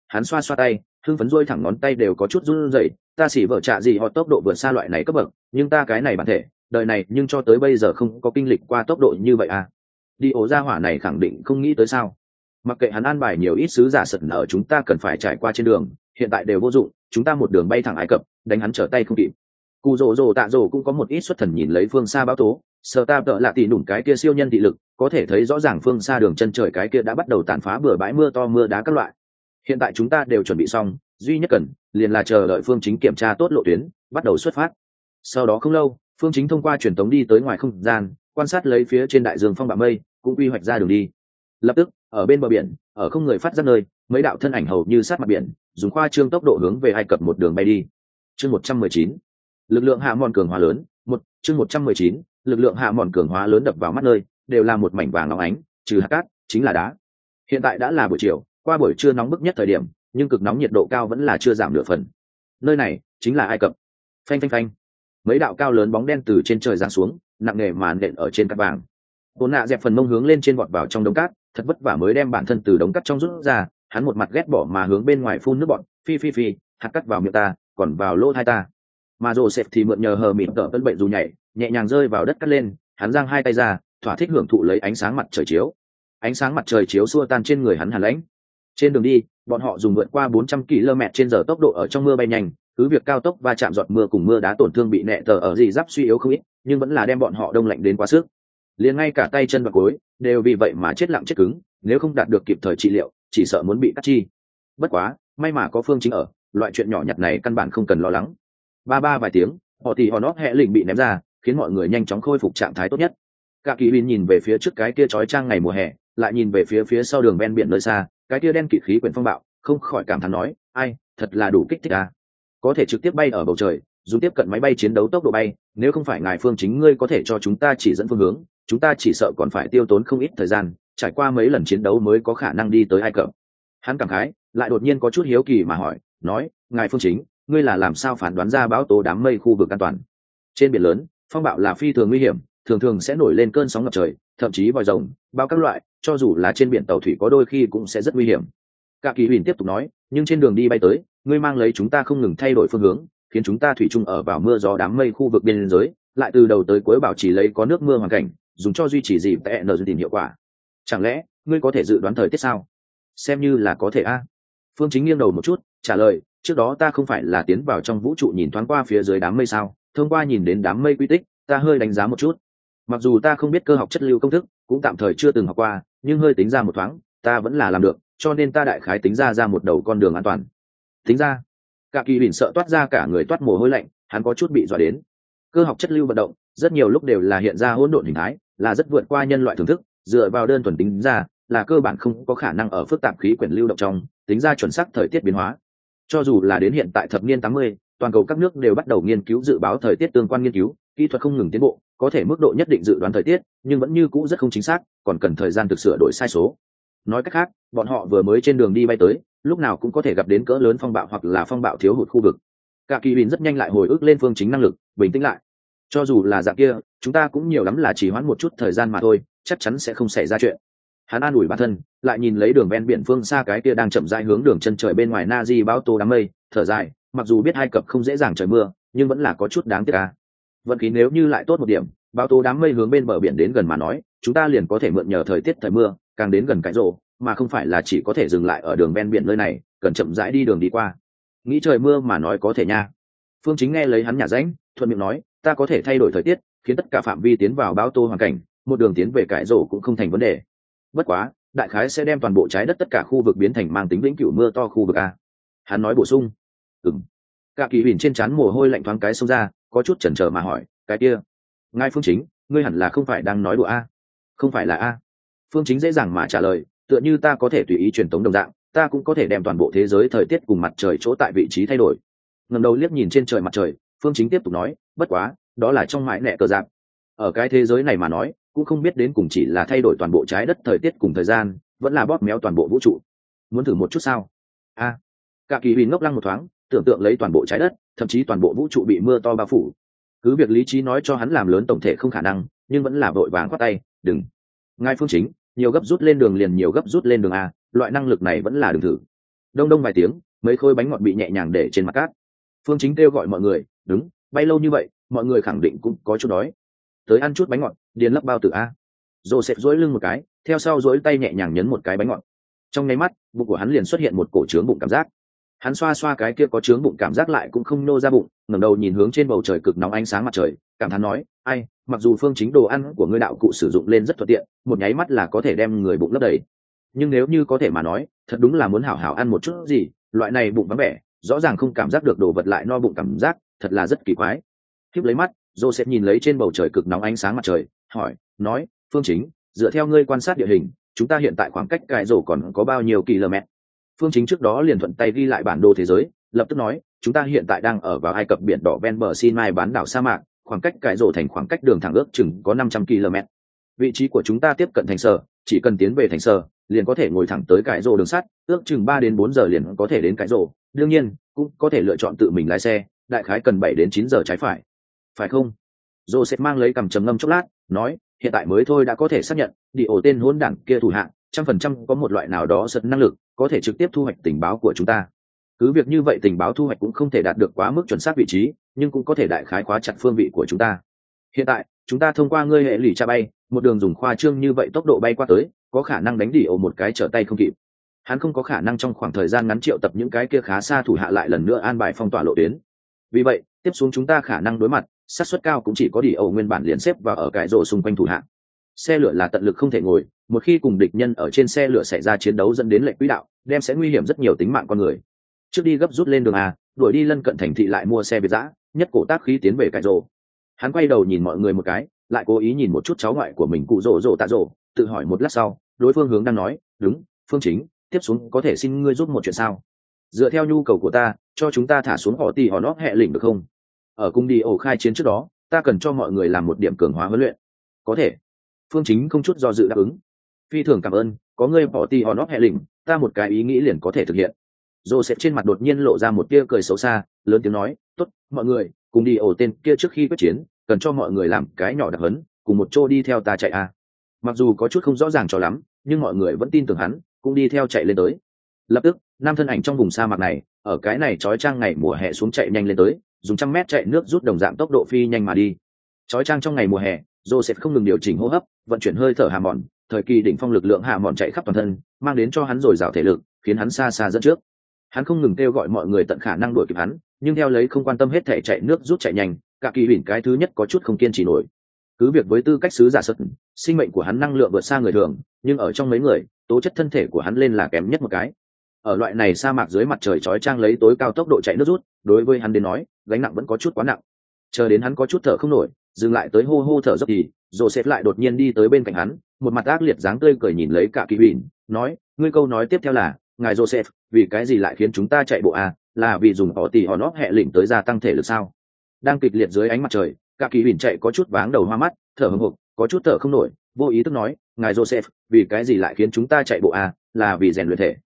hắn xoa xoa tay, hưng phấn rôi thẳng ngón tay đều có chút run rẩy. Ta xỉ vợ trạ gì họ tốc độ vượt xa loại này cấp bậc, nhưng ta cái này bản thể đời này nhưng cho tới bây giờ không có kinh lịch qua tốc độ như vậy à. Đi ổ ra hỏa này khẳng định không nghĩ tới sao. Mặc kệ hắn an bài nhiều ít sứ giả sật ở chúng ta cần phải trải qua trên đường, hiện tại đều vô dụng, chúng ta một đường bay thẳng Ai Cập, đánh hắn trở tay không kịp. Cù rồ rồ tạ rồ cũng có một ít xuất thần nhìn lấy phương xa báo tố, sờ ta tợ lạ tỉ nủng cái kia siêu nhân thị lực, có thể thấy rõ ràng phương xa đường chân trời cái kia đã bắt đầu tàn phá bừa bãi mưa to mưa đá các loại. Hiện tại chúng ta đều chuẩn bị xong, duy nhất cần liền là chờ đợi phương chính kiểm tra tốt lộ tuyến, bắt đầu xuất phát. Sau đó không lâu, phương chính thông qua truyền tống đi tới ngoài không gian, quan sát lấy phía trên đại dương phong bạo mây, cũng quy hoạch ra đường đi. Lập tức, ở bên bờ biển, ở không người phát giác nơi, mấy đạo thân ảnh hầu như sát mặt biển, dùng khoa trương tốc độ hướng về Ai Cập một đường bay đi. Chương 119. Lực lượng hạ mòn cường hóa lớn, chương 119, lực lượng hạ mòn cường hóa lớn đập vào mắt nơi, đều là một mảnh vàng óng ánh, trừ hạt cát, chính là đá. Hiện tại đã là buổi chiều, qua buổi trưa nóng bức nhất thời điểm, nhưng cực nóng nhiệt độ cao vẫn là chưa giảm nửa phần. Nơi này chính là Ai Cập. Phanh phanh phanh. Mấy đạo cao lớn bóng đen từ trên trời giáng xuống, nặng nề mà nện ở trên cát vàng. Bồn nạ dẹp phần mông hướng lên trên vọt vào trong đống cát, thật vất vả mới đem bản thân từ đống cát trong rút ra, hắn một mặt ghét bỏ mà hướng bên ngoài phun nước bọt, phi phi phi, hạt cát vào miệng ta, còn vào lỗ tai ta. Mà Joseph thì mượn nhờ hờ mịt tở tân bệnh dù nhảy, nhẹ nhàng rơi vào đất cắt lên, hắn giang hai tay ra, thỏa thích hưởng thụ lấy ánh sáng mặt trời chiếu. Ánh sáng mặt trời chiếu xua tan trên người hắn hàn lãnh. Trên đường đi, bọn họ dùng vượt qua 400 km/h tốc độ ở trong mưa bay nhanh, cứ việc cao tốc va chạm giọt mưa cùng mưa đá tổn thương bị nẹ tờ ở gì giáp suy yếu không ít, nhưng vẫn là đem bọn họ đông lạnh đến quá sức. Liền ngay cả tay chân và gối đều vì vậy mà chết lặng chết cứng, nếu không đạt được kịp thời trị liệu, chỉ sợ muốn bị cắt chi. Bất quá, may mà có Phương Chính ở, loại chuyện nhỏ nhặt này căn bản không cần lo lắng. Ba vài tiếng, họ thì họ nót hẹ lỉnh bị ném ra, khiến mọi người nhanh chóng khôi phục trạng thái tốt nhất. Cả kỳ bin nhìn về phía trước cái kia chói chang ngày mùa hè, lại nhìn về phía sau đường ven biển nơi xa, cái kia đen kịt khí quyển phong bạo, không khỏi cảm thán nói, ai, thật là đủ kích thích à. Có thể trực tiếp bay ở bầu trời, dùng tiếp cận máy bay chiến đấu tốc độ bay, nếu không phải ngài Phương Chính ngươi có thể cho chúng ta chỉ dẫn phương hướng, chúng ta chỉ sợ còn phải tiêu tốn không ít thời gian, trải qua mấy lần chiến đấu mới có khả năng đi tới Ai Cập. Hắn cảm khái, lại đột nhiên có chút hiếu kỳ mà hỏi, nói, ngài Phương Chính, ngươi là làm sao phán đoán ra bão tố đám mây khu vực an toàn? Trên biển lớn, phong bạo là phi thường nguy hiểm, thường thường sẽ nổi lên cơn sóng ngập trời, thậm chí vòi rồng, bao các loại, cho dù là trên biển tàu thủy có đôi khi cũng sẽ rất nguy hiểm. Cả kỳ huyền tiếp tục nói, nhưng trên đường đi bay tới, ngươi mang lấy chúng ta không ngừng thay đổi phương hướng, khiến chúng ta thủy chung ở vào mưa gió đám mây khu vực biên giới, lại từ đầu tới cuối bảo trì lấy có nước mưa hoàn cảnh, dùng cho duy trì dịp tệ nở tìm hiệu quả. Chẳng lẽ ngươi có thể dự đoán thời tiết sao? Xem như là có thể a. Phương Chính nghiêng đầu một chút, trả lời, trước đó ta không phải là tiến vào trong vũ trụ nhìn thoáng qua phía dưới đám mây sao? Thông qua nhìn đến đám mây quy tích, ta hơi đánh giá một chút. Mặc dù ta không biết cơ học chất lưu công thức, cũng tạm thời chưa từng học qua, nhưng hơi tính ra một thoáng, ta vẫn là làm được, cho nên ta đại khái tính ra một đầu con đường an toàn. Tính ra, cả kỳ bỉn sợ toát ra cả người toát mồ hôi lạnh, hắn có chút bị dọa đến. Cơ học chất lưu vận động, rất nhiều lúc đều là hiện ra hỗn độn hình thái, là rất vượt qua nhân loại thưởng thức, dựa vào đơn thuần tính ra, là cơ bản không có khả năng ở phức tạp khí quyển lưu động trong, tính ra chuẩn xác thời tiết biến hóa. Cho dù là đến hiện tại thập niên 80, toàn cầu các nước đều bắt đầu nghiên cứu dự báo thời tiết tương quan nghiên cứu, kỹ thuật không ngừng tiến bộ, có thể mức độ nhất định dự đoán thời tiết, nhưng vẫn như cũ rất không chính xác, còn cần thời gian thực sửa đổi sai số. Nói cách khác, bọn họ vừa mới trên đường đi bay tới, lúc nào cũng có thể gặp đến cỡ lớn phong bạo hoặc là phong bạo thiếu hụt khu vực. Cả kỳ bình rất nhanh lại hồi ức lên Phương Chính năng lực, bình tĩnh lại. Cho dù là dạng kia, chúng ta cũng nhiều lắm là chỉ hoãn một chút thời gian mà thôi, chắc chắn sẽ không xảy ra chuyện. Hắn an ủi bản thân, lại nhìn lấy đường ven biển phương xa cái kia đang chậm rãi hướng đường chân trời bên ngoài Nazi bão tố đám mây, thở dài, mặc dù biết Ai Cập không dễ dàng trời mưa, nhưng vẫn là có chút đáng tiếc à. Vận khí nếu như lại tốt một điểm, bão tố đám mây hướng bên bờ biển đến gần mà nói, chúng ta liền có thể mượn nhờ thời tiết thời mưa, càng đến gần cái rổ, mà không phải là chỉ có thể dừng lại ở đường ven biển nơi này, cần chậm rãi đi đường đi qua. Nghĩ trời mưa mà nói có thể nha. Phương Chính nghe lấy hắn nhả rãnh, thuận miệng nói, ta có thể thay đổi thời tiết, khiến tất cả phạm vi tiến vào bão tố hoàn cảnh, một đường tiến về cải rổ cũng không thành vấn đề. Bất quá, đại khái sẽ đem toàn bộ trái đất tất cả khu vực biến thành mang tính vĩnh cửu mưa to khu vực a. Hắn nói bổ sung. Cả kỳ huyền trên trán mồ hôi lạnh thoáng cái xông ra, có chút chần chờ mà hỏi, cái kia, ngài Phương Chính, ngươi hẳn là không phải đang nói đùa a? Không phải là a? Phương Chính dễ dàng mà trả lời, tựa như ta có thể tùy ý truyền tống đồng dạng, ta cũng có thể đem toàn bộ thế giới thời tiết cùng mặt trời chỗ tại vị trí thay đổi. Ngẩng đầu liếc nhìn trên trời mặt trời, Phương Chính tiếp tục nói, bất quá, đó là trong mãi nẹ cờ dạng. Ở cái thế giới này mà nói, cũng không biết đến cùng chỉ là thay đổi toàn bộ trái đất thời tiết cùng thời gian, vẫn là bóp méo toàn bộ vũ trụ. Muốn thử một chút sao? A. Cả kỳ huyền ngốc lăng một thoáng, tưởng tượng lấy toàn bộ trái đất, thậm chí toàn bộ vũ trụ bị mưa to bao phủ. Cứ việc lý trí nói cho hắn làm lớn tổng thể không khả năng, nhưng vẫn là vội vàng khoát tay, đừng. Ngài Phương Chính, nhiều gấp rút lên đường liền nhiều gấp rút lên đường a, loại năng lực này vẫn là đừng thử. Đông đông vài tiếng, mấy khối bánh ngọt bị nhẹ nhàng để trên mặt cát. Phương Chính kêu gọi mọi người, đúng, bay lâu như vậy mọi người khẳng định cũng có chút đói, tới ăn chút bánh ngọt điền lấp bao tử a. Joseph duỗi lưng một cái, theo sau duỗi tay nhẹ nhàng nhấn một cái bánh ngọt. Trong nháy mắt bụng của hắn liền xuất hiện một cổ trướng bụng cảm giác. Hắn xoa xoa cái kia có trướng bụng cảm giác lại cũng không nô ra bụng, ngẩng đầu nhìn hướng trên bầu trời cực nóng ánh sáng mặt trời, cảm thán nói, ai, mặc dù Phương Chính đồ ăn của ngươi đạo cụ sử dụng lên rất thuận tiện, một nháy mắt là có thể đem người bụng lấp đầy, nhưng nếu như có thể mà nói, thật đúng là muốn hảo hảo ăn một chút gì, loại này bụng vắng vẻ rõ ràng không cảm giác được đồ vật lại no bụng cảm giác, thật là rất kỳ quái. Khiếp lấy mắt, Joseph nhìn lấy trên bầu trời cực nóng ánh sáng mặt trời, hỏi, nói, Phương Chính, dựa theo ngươi quan sát địa hình, chúng ta hiện tại khoảng cách cái rổ còn có bao nhiêu km? Phương Chính trước đó liền thuận tay ghi lại bản đồ thế giới, lập tức nói, chúng ta hiện tại đang ở vào Ai Cập biển đỏ ven bờ Sinai bán đảo sa mạc, khoảng cách cái rổ thành khoảng cách đường thẳng ước chừng có 500 km. Vị trí của chúng ta tiếp cận thành sở, chỉ cần tiến về thành sở, liền có thể ngồi thẳng tới cái rổ đường sắt, ước chừng 3 đến 4 giờ liền có thể đến cái rổ, đương nhiên, cũng có thể lựa chọn tự mình lái xe, đại khái cần 7 đến 9 giờ trái phải không? Joseph mang lấy cầm trầm ngâm chốc lát, nói, hiện tại mới thôi đã có thể xác nhận, đi ổ tên hỗn đảng kia thủ hạng, 100% có một loại nào đó sật năng lực, có thể trực tiếp thu hoạch tình báo của chúng ta. Cứ việc như vậy tình báo thu hoạch cũng không thể đạt được quá mức chuẩn xác vị trí, nhưng cũng có thể đại khái khóa chặt phương vị của chúng ta. Hiện tại, chúng ta thông qua ngươi hệ lụy tra bay, một đường dùng khoa trương như vậy tốc độ bay qua tới, có khả năng đánh đi ổ một cái trở tay không kịp. Hắn không có khả năng trong khoảng thời gian ngắn triệu tập những cái kia khá xa thủ hạ lại lần nữa an bài phong tỏa lộ tuyến. Vì vậy, tiếp xuống chúng ta khả năng đối mặt, xác suất cao cũng chỉ có đi ổ nguyên bản liền xếp và ở cái rổ xung quanh thủ hạ. Xe lửa là tận lực không thể ngồi, một khi cùng địch nhân ở trên xe lửa xảy ra chiến đấu dẫn đến lệch quỹ đạo, đem sẽ nguy hiểm rất nhiều tính mạng con người. Trước đi gấp rút lên đường A, đuổi đi lân cận thành thị lại mua xe biệt dã, nhất cổ tác khí tiến về cái rổ. Hắn quay đầu nhìn mọi người một cái, lại cố ý nhìn một chút cháu ngoại của mình cụ rổ rổ tạ rổ, tự hỏi một lát sau, đối phương hướng đang nói, đúng, Phương Chính, tiếp xuống có thể xin ngươi giúp một chuyện sao? Dựa theo nhu cầu của ta, cho chúng ta thả xuống họ tì họ nót hệ lĩnh được không? Ở cung đi ổ khai chiến trước đó, ta cần cho mọi người làm một điểm cường hóa huấn luyện. Có thể. Phương Chính không chút do dự đáp ứng. Phi thường cảm ơn, có ngươi bỏ tì họ nót hệ lĩnh, ta một cái ý nghĩ liền có thể thực hiện. Joseph trên mặt đột nhiên lộ ra một tia cười xấu xa, lớn tiếng nói, tốt, mọi người, cùng đi ổ tên kia trước khi quyết chiến, cần cho mọi người làm cái nhỏ đặc hấn, cùng một chỗ đi theo ta chạy a. Mặc dù có chút không rõ ràng cho lắm, nhưng mọi người vẫn tin tưởng hắn, cũng đi theo chạy lên tới. Lập tức, năm thân ảnh trong vùng sa mạc này, ở cái này chói chang ngày mùa hè xuống chạy nhanh lên tới, dùng 100 mét chạy nước rút đồng dạng tốc độ phi nhanh mà đi. Chói chang trong ngày mùa hè, Joseph không ngừng điều chỉnh hô hấp, vận chuyển hơi thở hà mòn, thời kỳ đỉnh phong lực lượng hà mòn chạy khắp toàn thân, mang đến cho hắn dồi dào thể lực, khiến hắn xa xa dẫn trước. Hắn không ngừng kêu gọi mọi người tận khả năng đuổi kịp hắn, nhưng theo lấy không quan tâm hết thể chạy nước rút chạy nhanh, cả kỳ bỉn cái thứ nhất có chút không kiên trì nổi. Cứ việc với tư cách sứ giả sật, sinh mệnh của hắn năng lượng vượt xa người thường, nhưng ở trong mấy người, tố chất thân thể của hắn lên là kém nhất một cái. Ở loại này sa mạc dưới mặt trời chói chang lấy tối cao tốc độ chạy nước rút, đối với hắn đến nói, gánh nặng vẫn có chút quá nặng. Chờ đến hắn có chút thở không nổi, dừng lại tới hô hô thở dốc thì, Joseph lại đột nhiên đi tới bên cạnh hắn, một mặt ác liệt dáng tươi cười nhìn lấy cả kỳ bỉn, nói, ngươi câu nói tiếp theo là, ngài Joseph, vì cái gì lại khiến chúng ta chạy bộ à, là vì dùng họ tỉ họ nót hệ lĩnh tới gia tăng thể lực sao? Đang kịch liệt dưới ánh mặt trời, cả kỳ bỉn chạy có chút váng đầu hoa mắt, thở hổn hộc, có chút thở không nổi, vô ý thức nói, ngài Joseph, vì cái gì lại khiến chúng ta chạy bộ à, là vì rèn luyện thể.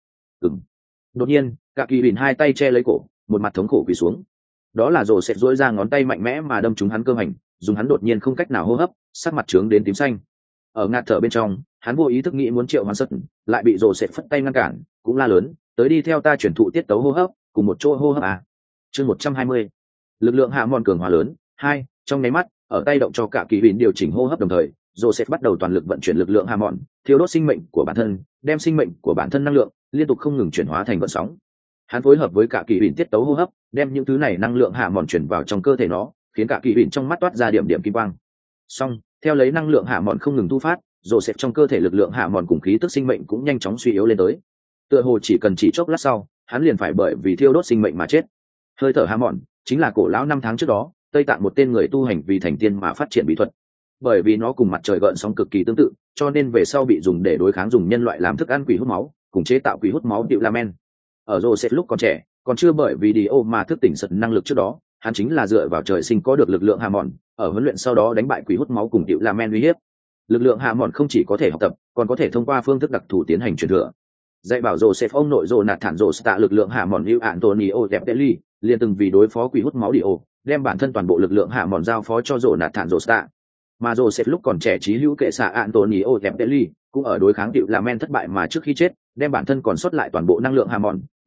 Đột nhiên, cả kỳ bỉn hai tay che lấy cổ, một mặt thống khổ quỳ xuống. Đó là Joseph duỗi ra ngón tay mạnh mẽ mà đâm trúng hắn cơ hành, dùng hắn đột nhiên không cách nào hô hấp, sắc mặt trướng đến tím xanh. Ở ngạt thở bên trong, hắn vô ý thức nghĩ muốn triệu hoán sật, lại bị Joseph phất tay ngăn cản, cũng la lớn, tới đi theo ta truyền thụ tiết tấu hô hấp, cùng một chỗ hô hấp à. Chương 120. Lực lượng hạ mòn cường hóa lớn 2, trong nháy mắt, ở tay động cho cả kỳ bỉn điều chỉnh hô hấp đồng thời, Joseph bắt đầu toàn lực vận chuyển lực lượng hạ mòn, thiêu đốt sinh mệnh của bản thân, đem sinh mệnh của bản thân năng lượng liên tục không ngừng chuyển hóa thành vận sóng. Hắn phối hợp với cả kỳ bỉn tiết tấu hô hấp, đem những thứ này năng lượng hạ mòn chuyển vào trong cơ thể nó, khiến cả kỳ bỉn trong mắt toát ra điểm điểm kim quang. Xong, theo lấy năng lượng hạ mòn không ngừng thu phát, Joseph trong cơ thể lực lượng hạ mòn cùng khí tức sinh mệnh cũng nhanh chóng suy yếu lên tới. Tựa hồ chỉ cần chỉ chốc lát sau, hắn liền phải bởi vì thiêu đốt sinh mệnh mà chết. Hơi thở hạ mòn chính là cổ lão 5 tháng trước đó, Tây Tạng một tên người tu hành vì thành tiên mà phát triển bí thuật. Bởi vì nó cùng mặt trời gợn sóng cực kỳ tương tự, cho nên về sau bị dùng để đối kháng dùng nhân loại làm thức ăn quỷ hút máu, cùng chế tạo quỷ hút máu điệu lamen. Ở Joseph lúc còn trẻ, còn chưa bởi vì Dio mà thức tỉnh sật năng lực trước đó, hắn chính là dựa vào trời sinh có được lực lượng hạ mòn, ở huấn luyện sau đó đánh bại quỷ hút máu cùng điệu lamen uy hiếp. Lực lượng hạ mòn không chỉ có thể học tập, còn có thể thông qua phương thức đặc thù tiến hành truyền thừa. Dạy bảo Joseph ông nội Jonathan Josta lực lượng hạ mòn hữu Antonio Deptelli, liền từng vì đối phó quỷ hút máu Dio, đem bản thân toàn bộ lực lượng hạ mòn giao phó cho Jonathan Josta. Mà Joseph lúc còn trẻ trí hữu kệ xạ Antonio Deptelli, cũng ở đối kháng Diệu Lamen thất bại mà trước khi chết, đem bản thân còn sót lại toàn bộ năng lượng hạ mòn,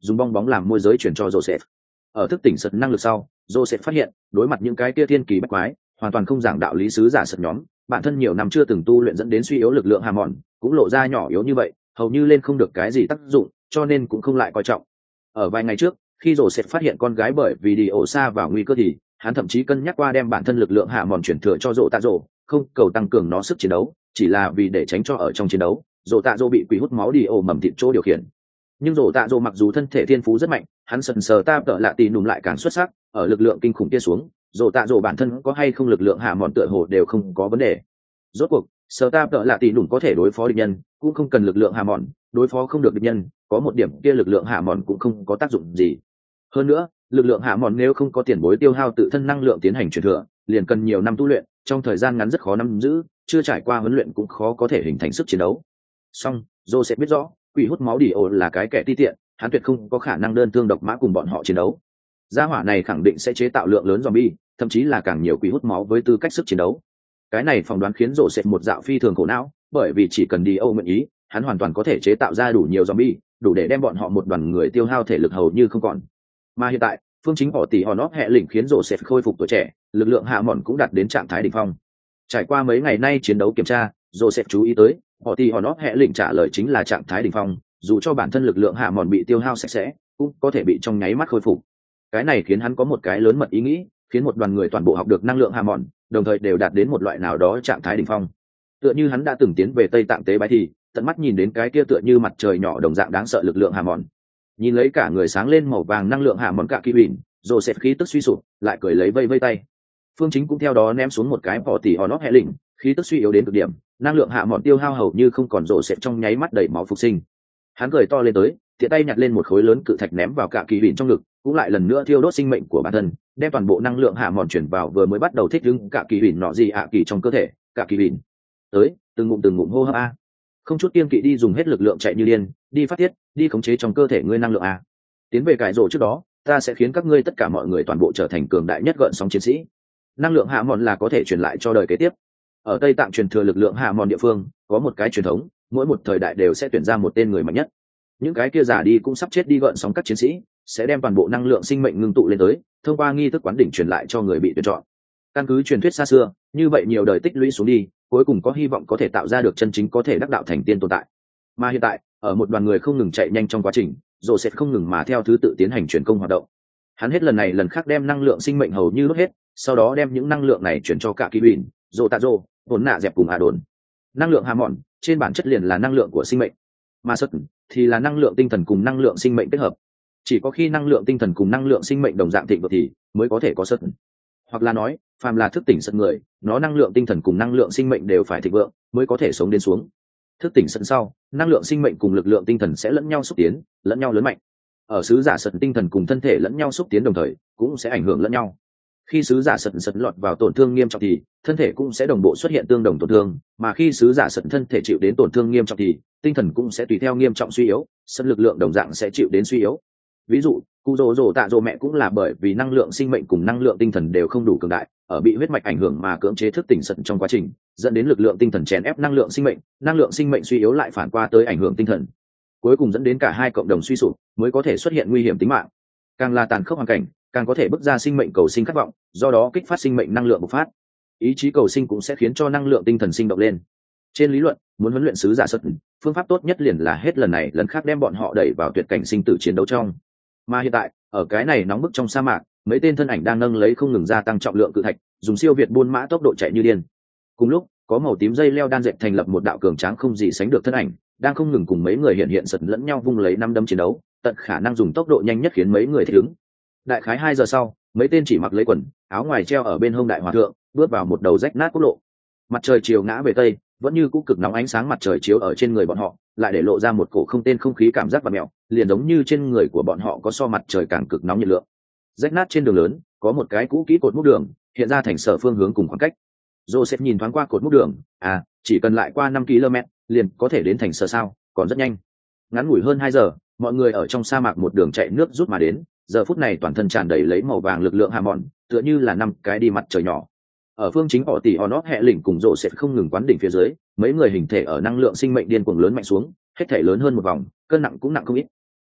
dùng bong bóng làm môi giới chuyển cho Joseph. Ở thức tỉnh sật năng lực sau, Joseph phát hiện đối mặt những cái kia thiên kỳ bách quái hoàn toàn không giảng đạo lý sứ giả sật nhóm, bản thân nhiều năm chưa từng tu luyện dẫn đến suy yếu lực lượng hà mòn cũng lộ ra nhỏ yếu như vậy, hầu như lên không được cái gì tác dụng, cho nên cũng không lại coi trọng. Ở vài ngày trước, khi Joseph phát hiện con gái bởi vì đi ổ xa vào nguy cơ thì hắn thậm chí cân nhắc qua đem bản thân lực lượng hạ mòn chuyển thừa cho Rộ Tạ Rộ, không cầu tăng cường nó sức chiến đấu, chỉ là vì để tránh cho ở trong chiến đấu Rộ Tạ Rộ bị quỷ hút máu đi ổ mầm thịt chỗ điều khiển. Nhưng Rộ Tạ Rộ mặc dù thân thể thiên phú rất mạnh, hắn sần sờ ta tợ lạ tì nùm lại càng xuất sắc, ở lực lượng kinh khủng kia xuống, Rộ Tạ Rộ bản thân có hay không lực lượng hạ mòn tựa hồ đều không có vấn đề. Rốt cuộc sờ ta tợ lạ tì nùm có thể đối phó địch nhân, cũng không cần lực lượng hạ mòn, đối phó không được địch nhân, có một điểm kia lực lượng hạ mòn cũng không có tác dụng gì. Hơn nữa, lực lượng hạ mòn nếu không có tiền bối tiêu hao tự thân năng lượng tiến hành truyền thừa, liền cần nhiều năm tu luyện, trong thời gian ngắn rất khó nắm giữ, chưa trải qua huấn luyện cũng khó có thể hình thành sức chiến đấu. Song Joe sẽ biết rõ, quỷ hút máu đi ổ là cái kẻ ti tiện, hắn tuyệt không có khả năng đơn thương độc mã cùng bọn họ chiến đấu. Gia hỏa này khẳng định sẽ chế tạo lượng lớn zombie, thậm chí là càng nhiều quỷ hút máu với tư cách sức chiến đấu. Cái này phỏng đoán khiến Joe sẽ một dạo phi thường khổ não, bởi vì chỉ cần đi Âu nguyện ý, hắn hoàn toàn có thể chế tạo ra đủ nhiều zombie, đủ để đem bọn họ một đoàn người tiêu hao thể lực hầu như không còn. Mà hiện tại, phương chính họ tỷ hòn óp hệ lĩnh khiến Joseph khôi phục tuổi trẻ, lực lượng hạ mòn cũng đạt đến trạng thái đỉnh phong. Trải qua mấy ngày nay chiến đấu kiểm tra, Joseph chú ý tới, họ tỷ hòn óp hệ lĩnh trả lời chính là trạng thái đỉnh phong, dù cho bản thân lực lượng hạ mòn bị tiêu hao sạch sẽ, cũng có thể bị trong nháy mắt khôi phục. Cái này khiến hắn có một cái lớn mật ý nghĩ, khiến một đoàn người toàn bộ học được năng lượng hạ mòn, đồng thời đều đạt đến một loại nào đó trạng thái đỉnh phong. Tựa như hắn đã từng tiến về Tây Tạng tế bái thì, tận mắt nhìn đến cái kia tựa như mặt trời nhỏ đồng dạng đáng sợ lực lượng hạ mòn. Nhìn lấy cả người sáng lên màu vàng năng lượng hạ mòn cả kỳ bỉn, Joseph khí tức suy sụp, lại cười lấy vây vây tay. Phương Chính cũng theo đó ném xuống một cái bỏ tỉ hòn óp hệ lĩnh, khí tức suy yếu đến cực điểm, năng lượng hạ mòn tiêu hao hầu như không còn, Joseph trong nháy mắt đầy máu phục sinh. Hắn cười to lên tới, tiện tay nhặt lên một khối lớn cự thạch ném vào cả kỳ bỉn trong ngực, cũng lại lần nữa thiêu đốt sinh mệnh của bản thân, đem toàn bộ năng lượng hạ mòn chuyển vào vừa mới bắt đầu thích ứng cả kỳ bỉn nọ gì ạ kỳ trong cơ thể, cả kỳ bỉn. Tới, từng ngụm hô hấp a. Không chút kiêng kỵ đi dùng hết lực lượng chạy như điên, đi phát tiết, đi khống chế trong cơ thể ngươi năng lượng a. Tiến về cải rổ trước đó, ta sẽ khiến các ngươi tất cả mọi người toàn bộ trở thành cường đại nhất gợn sóng chiến sĩ. Năng lượng hạ mòn là có thể truyền lại cho đời kế tiếp. Ở Tây Tạng truyền thừa lực lượng hạ mòn địa phương, có một cái truyền thống, mỗi một thời đại đều sẽ tuyển ra một tên người mạnh nhất. Những cái kia giả đi cũng sắp chết đi gợn sóng các chiến sĩ, sẽ đem toàn bộ năng lượng sinh mệnh ngưng tụ lên tới, thông qua nghi thức quán đỉnh truyền lại cho người bị tuyển chọn. Căn cứ truyền thuyết xa xưa, như vậy nhiều đời tích lũy xuống đi, cuối cùng có hy vọng có thể tạo ra được chân chính có thể đắc đạo thành tiên tồn tại. Mà hiện tại, ở một đoàn người không ngừng chạy nhanh trong quá trình, Joseph không ngừng mà theo thứ tự tiến hành truyền công hoạt động. Hắn hết lần này lần khác đem năng lượng sinh mệnh hầu như đốt hết, sau đó đem những năng lượng này chuyển cho cả kỳ bỉn, Rộ Tạ Rộ, vốn nạ dẹp cùng à đồn. Năng lượng hà mòn trên bản chất liền là năng lượng của sinh mệnh, mà sật thì là năng lượng tinh thần cùng năng lượng sinh mệnh kết hợp. Chỉ có khi năng lượng tinh thần cùng năng lượng sinh mệnh đồng dạng thịnh vượng thì mới có thể có sật. Hoặc là nói, phàm là thức tỉnh sật người, nó năng lượng tinh thần cùng năng lượng sinh mệnh đều phải thịnh vượng mới có thể sống đến xuống. Thức tỉnh sật sau, năng lượng sinh mệnh cùng lực lượng tinh thần sẽ lẫn nhau xúc tiến, lẫn nhau lớn mạnh. Ở sứ giả sật tinh thần cùng thân thể lẫn nhau xúc tiến đồng thời, cũng sẽ ảnh hưởng lẫn nhau. Khi sứ giả sật lọt vào tổn thương nghiêm trọng thì thân thể cũng sẽ đồng bộ xuất hiện tương đồng tổn thương, mà khi sứ giả sật thân thể chịu đến tổn thương nghiêm trọng thì tinh thần cũng sẽ tùy theo nghiêm trọng suy yếu, sật lực lượng đồng dạng sẽ chịu đến suy yếu. Ví dụ, cụ Rồ Tạ Rồ mẹ cũng là bởi vì năng lượng sinh mệnh cùng năng lượng tinh thần đều không đủ cường đại, ở bị huyết mạch ảnh hưởng mà cưỡng chế thức tỉnh sật trong quá trình, dẫn đến lực lượng tinh thần chèn ép năng lượng sinh mệnh suy yếu lại phản qua tới ảnh hưởng tinh thần, cuối cùng dẫn đến cả hai cộng đồng suy sụp, mới có thể xuất hiện nguy hiểm tính mạng. Càng là tàn khốc hoàn cảnh, càng có thể bức ra sinh mệnh cầu sinh khát vọng, do đó kích phát sinh mệnh năng lượng bộc phát. Ý chí cầu sinh cũng sẽ khiến cho năng lượng tinh thần sinh động lên. Trên lý luận, muốn huấn luyện sứ giả sật, phương pháp tốt nhất liền là hết lần này lần khác đem bọn họ đẩy vào tuyệt cảnh sinh tử chiến đấu trong. Mà hiện tại, ở cái này nóng bức trong sa mạc, mấy tên thân ảnh đang nâng lấy không ngừng gia tăng trọng lượng cự thạch, dùng siêu việt buôn mã tốc độ chạy như điên. Cùng lúc, có màu tím dây leo đan dệt thành lập một đạo cường tráng không gì sánh được thân ảnh, đang không ngừng cùng mấy người hiện sật lẫn nhau vung lấy năm đấm chiến đấu, tận khả năng dùng tốc độ nhanh nhất khiến mấy người thích ứng. Đại khái 2 giờ sau, mấy tên chỉ mặc lấy quần áo ngoài treo ở bên hông đại hòa thượng, bước vào một đầu rách nát quốc lộ. Mặt trời chiều ngã về tây, vẫn như cũ cực nóng, ánh sáng mặt trời chiếu ở trên người bọn họ, lại để lộ ra một cổ không tên không khí cảm giác bạt mèo, liền giống như trên người của bọn họ có so mặt trời càng cực nóng nhiệt lượng. Rách nát trên đường lớn, có một cái cũ kỹ cột mốc đường, hiện ra thành sở phương hướng cùng khoảng cách. Joseph nhìn thoáng qua cột mốc đường, chỉ cần lại qua 5 km, liền có thể đến thành sở sao, còn rất nhanh. Ngắn ngủi hơn 2 giờ, mọi người ở trong sa mạc một đường chạy nước rút mà đến, giờ phút này toàn thân tràn đầy lấy màu vàng lực lượng hà mòn, tựa như là 5 cái đi mặt trời nhỏ. Ở phương chính họ tỷ Onot hệ lĩnh cùng Joseph không ngừng quán đỉnh phía dưới, mấy người hình thể ở năng lượng sinh mệnh điên cuồng lớn mạnh xuống, hết thể lớn hơn một vòng, cân nặng cũng nặng không ít.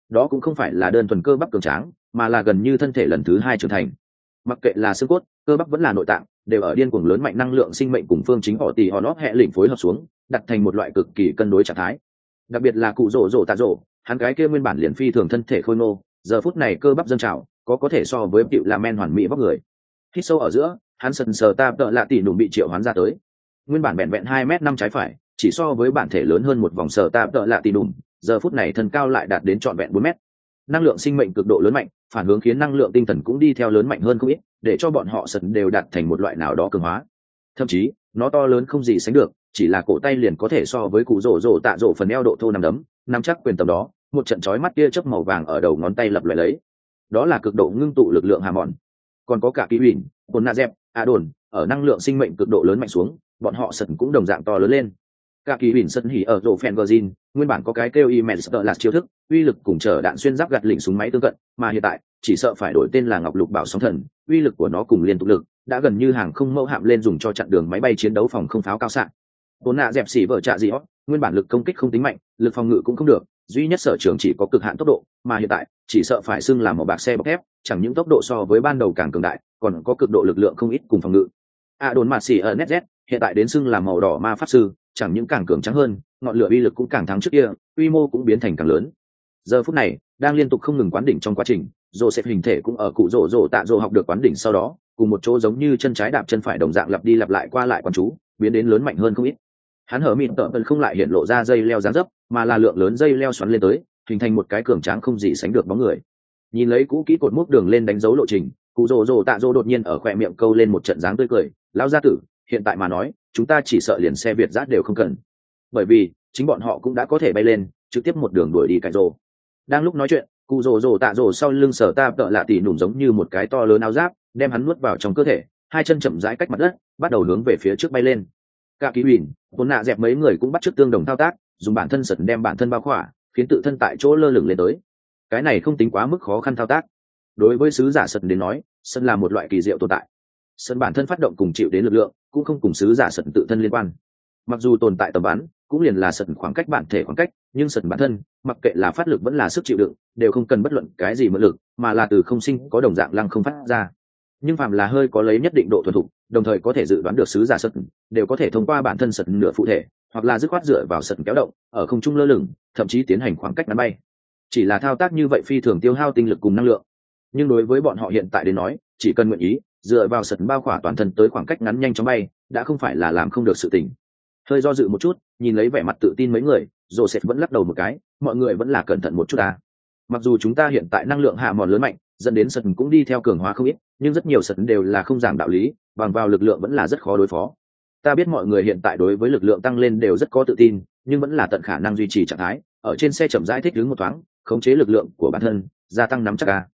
đó cũng không phải là đơn thuần cơ bắp cường tráng, mà là gần như thân thể lần thứ hai trưởng thành. Mặc kệ là xương cốt, cơ bắp vẫn là nội tạng, đều ở điên cuồng lớn mạnh năng lượng sinh mệnh cùng phương chính họ tỷ họ nót hệ lĩnh phối hợp xuống, đặt thành một loại cực kỳ cân đối trạng thái. Đặc biệt là cụ rồ rồ tạ rồ, hắn cái kia nguyên bản liền phi thường thân thể khôi ngô, giờ phút này cơ bắp dâng trào, có thể so với tiểu là men hoàn mỹ vóc người. Hít sâu ở giữa, hắn sần sờ ta tợ lạ tỷ nụm bị triệu hoán ra tới. Nguyên bản vẹn vẹn 2m5 trái phải, chỉ so với bản thể lớn hơn một vòng sờ ta tợ lạ tỷ nụm, giờ phút này thân cao lại đạt đến trọn vẹn 4m. Năng lượng sinh mệnh cực độ lớn mạnh, phản hướng khiến năng lượng tinh thần cũng đi theo lớn mạnh hơn không ít, để cho bọn họ sần đều đạt thành một loại nào đó cường hóa. Thậm chí, nó to lớn không gì sánh được, chỉ là cổ tay liền có thể so với cụ rồ rồ tạ rồ phần eo độ thô nằm đấm, nắm chắc quyền tầm đó, một trận chói mắt kia chớp màu vàng ở đầu ngón tay lập lại lấy. Đó là cực độ ngưng tụ lực lượng hà mòn. Còn có cả kỳ huyền, bồn na dẹp, a đồn, ở năng lượng sinh mệnh cực độ lớn mạnh xuống, bọn họ sần cũng đồng dạng to lớn lên. Cả kỳ huyền sân hỉ ở rổ phèn virgin, nguyên bản có cái kêu immense là chiêu thức, uy lực cùng trở đạn xuyên giáp gạt lỉnh súng máy tương cận, mà hiện tại chỉ sợ phải đổi tên là ngọc lục bảo sóng thần, uy lực của nó cùng liên tục lực đã gần như hàng không mẫu hạm lên dùng cho chặn đường máy bay chiến đấu phòng không pháo cao xạ. Vốn nạ dẹp xỉ vợ trạ gì đó, nguyên bản lực công kích không tính mạnh, lực phòng ngự cũng không được, duy nhất sở trường chỉ có cực hạn tốc độ, mà hiện tại chỉ sợ phải xưng là một bạc xe bọc thép, chẳng những tốc độ so với ban đầu càng cường đại, còn có cực độ lực lượng không ít cùng phòng ngự. Đồn mạt xỉ ở NZ, hiện tại đến xưng là màu đỏ ma pháp sư, chẳng những càng cường tráng hơn, ngọn lửa uy lực cũng càng thắng trước kia, quy mô cũng biến thành càng lớn. Giờ phút này, đang liên tục không ngừng quán đỉnh trong quá trình, Joseph hình thể cũng ở cụ rồ rồ tạ rồ học được quán đỉnh sau đó, cùng một chỗ giống như chân trái đạp chân phải đồng dạng lặp đi lặp lại qua lại quán chú, biến đến lớn mạnh hơn không ít. Hắn hở mịn tợ không lại hiện lộ ra dây leo dáng dấp, mà là lượng lớn dây leo xoắn lên tới, hình thành một cái cường tráng không gì sánh được bóng người. Nhìn lấy cũ kỹ cột mốc đường lên đánh dấu lộ trình, cụ rồ rồ tạ rồ đột nhiên ở khóe miệng câu lên một trận dáng tươi cười, lão gia tử, hiện tại mà nói, chúng ta chỉ sợ liền xe Việt giã đều không cần, bởi vì chính bọn họ cũng đã có thể bay lên, trực tiếp một đường đuổi đi cạnh rồ. Đang lúc nói chuyện, cụ rồ rồ tạ rồ sau lưng sở ta tợ lạ tỉ nủm giống như một cái to lớn áo giáp, đem hắn nuốt vào trong cơ thể, hai chân chậm rãi cách mặt đất, bắt đầu hướng về phía trước bay lên. Cả ký huyền, vốn nạ dẹp mấy người cũng bắt chước tương đồng thao tác, dùng bản thân sần đem bản thân bao khỏa, khiến tự thân tại chỗ lơ lửng lên tới. Cái này không tính quá mức khó khăn thao tác. Đối với sứ giả sần đến nói, sân là một loại kỳ diệu tồn tại. Sân bản thân phát động cùng chịu đến lực lượng, cũng không cùng sứ giả sần tự thân liên quan. Mặc dù tồn tại tầm bắn, cũng liền là sần khoảng cách bản thể khoảng cách, nhưng sần bản thân, mặc kệ là phát lực vẫn là sức chịu đựng, đều không cần bất luận cái gì mượn lực, mà là từ không sinh có đồng dạng lăng không phát ra. Nhưng phàm là hơi có lấy nhất định độ thuần thục, đồng thời có thể dự đoán được sứ giả sần, đều có thể thông qua bản thân sần nửa phụ thể, hoặc là dứt khoát dựa vào sần kéo động, ở không trung lơ lửng, thậm chí tiến hành khoảng cách ngắn bay. Chỉ là thao tác như vậy phi thường tiêu hao tinh lực cùng năng lượng. Nhưng đối với bọn họ hiện tại đến nói, chỉ cần nguyện ý, dựa vào sần bao khỏa toàn thân tới khoảng cách ngắn nhanh chóng bay, đã không phải là làm không được sự tình. Hơi do dự một chút, nhìn lấy vẻ mặt tự tin mấy người, Joseph vẫn lắc đầu một cái, mọi người vẫn là cẩn thận một chút ta. Mặc dù chúng ta hiện tại năng lượng hạ mòn lớn mạnh, dẫn đến sần cũng đi theo cường hóa không ít, nhưng rất nhiều sần đều là không giảng đạo lý, bằng vào lực lượng vẫn là rất khó đối phó. Ta biết mọi người hiện tại đối với lực lượng tăng lên đều rất có tự tin, nhưng vẫn là tận khả năng duy trì trạng thái, ở trên xe chậm rãi thích ứng một thoáng, khống chế lực lượng của bản thân, gia tăng nắm chắc ca.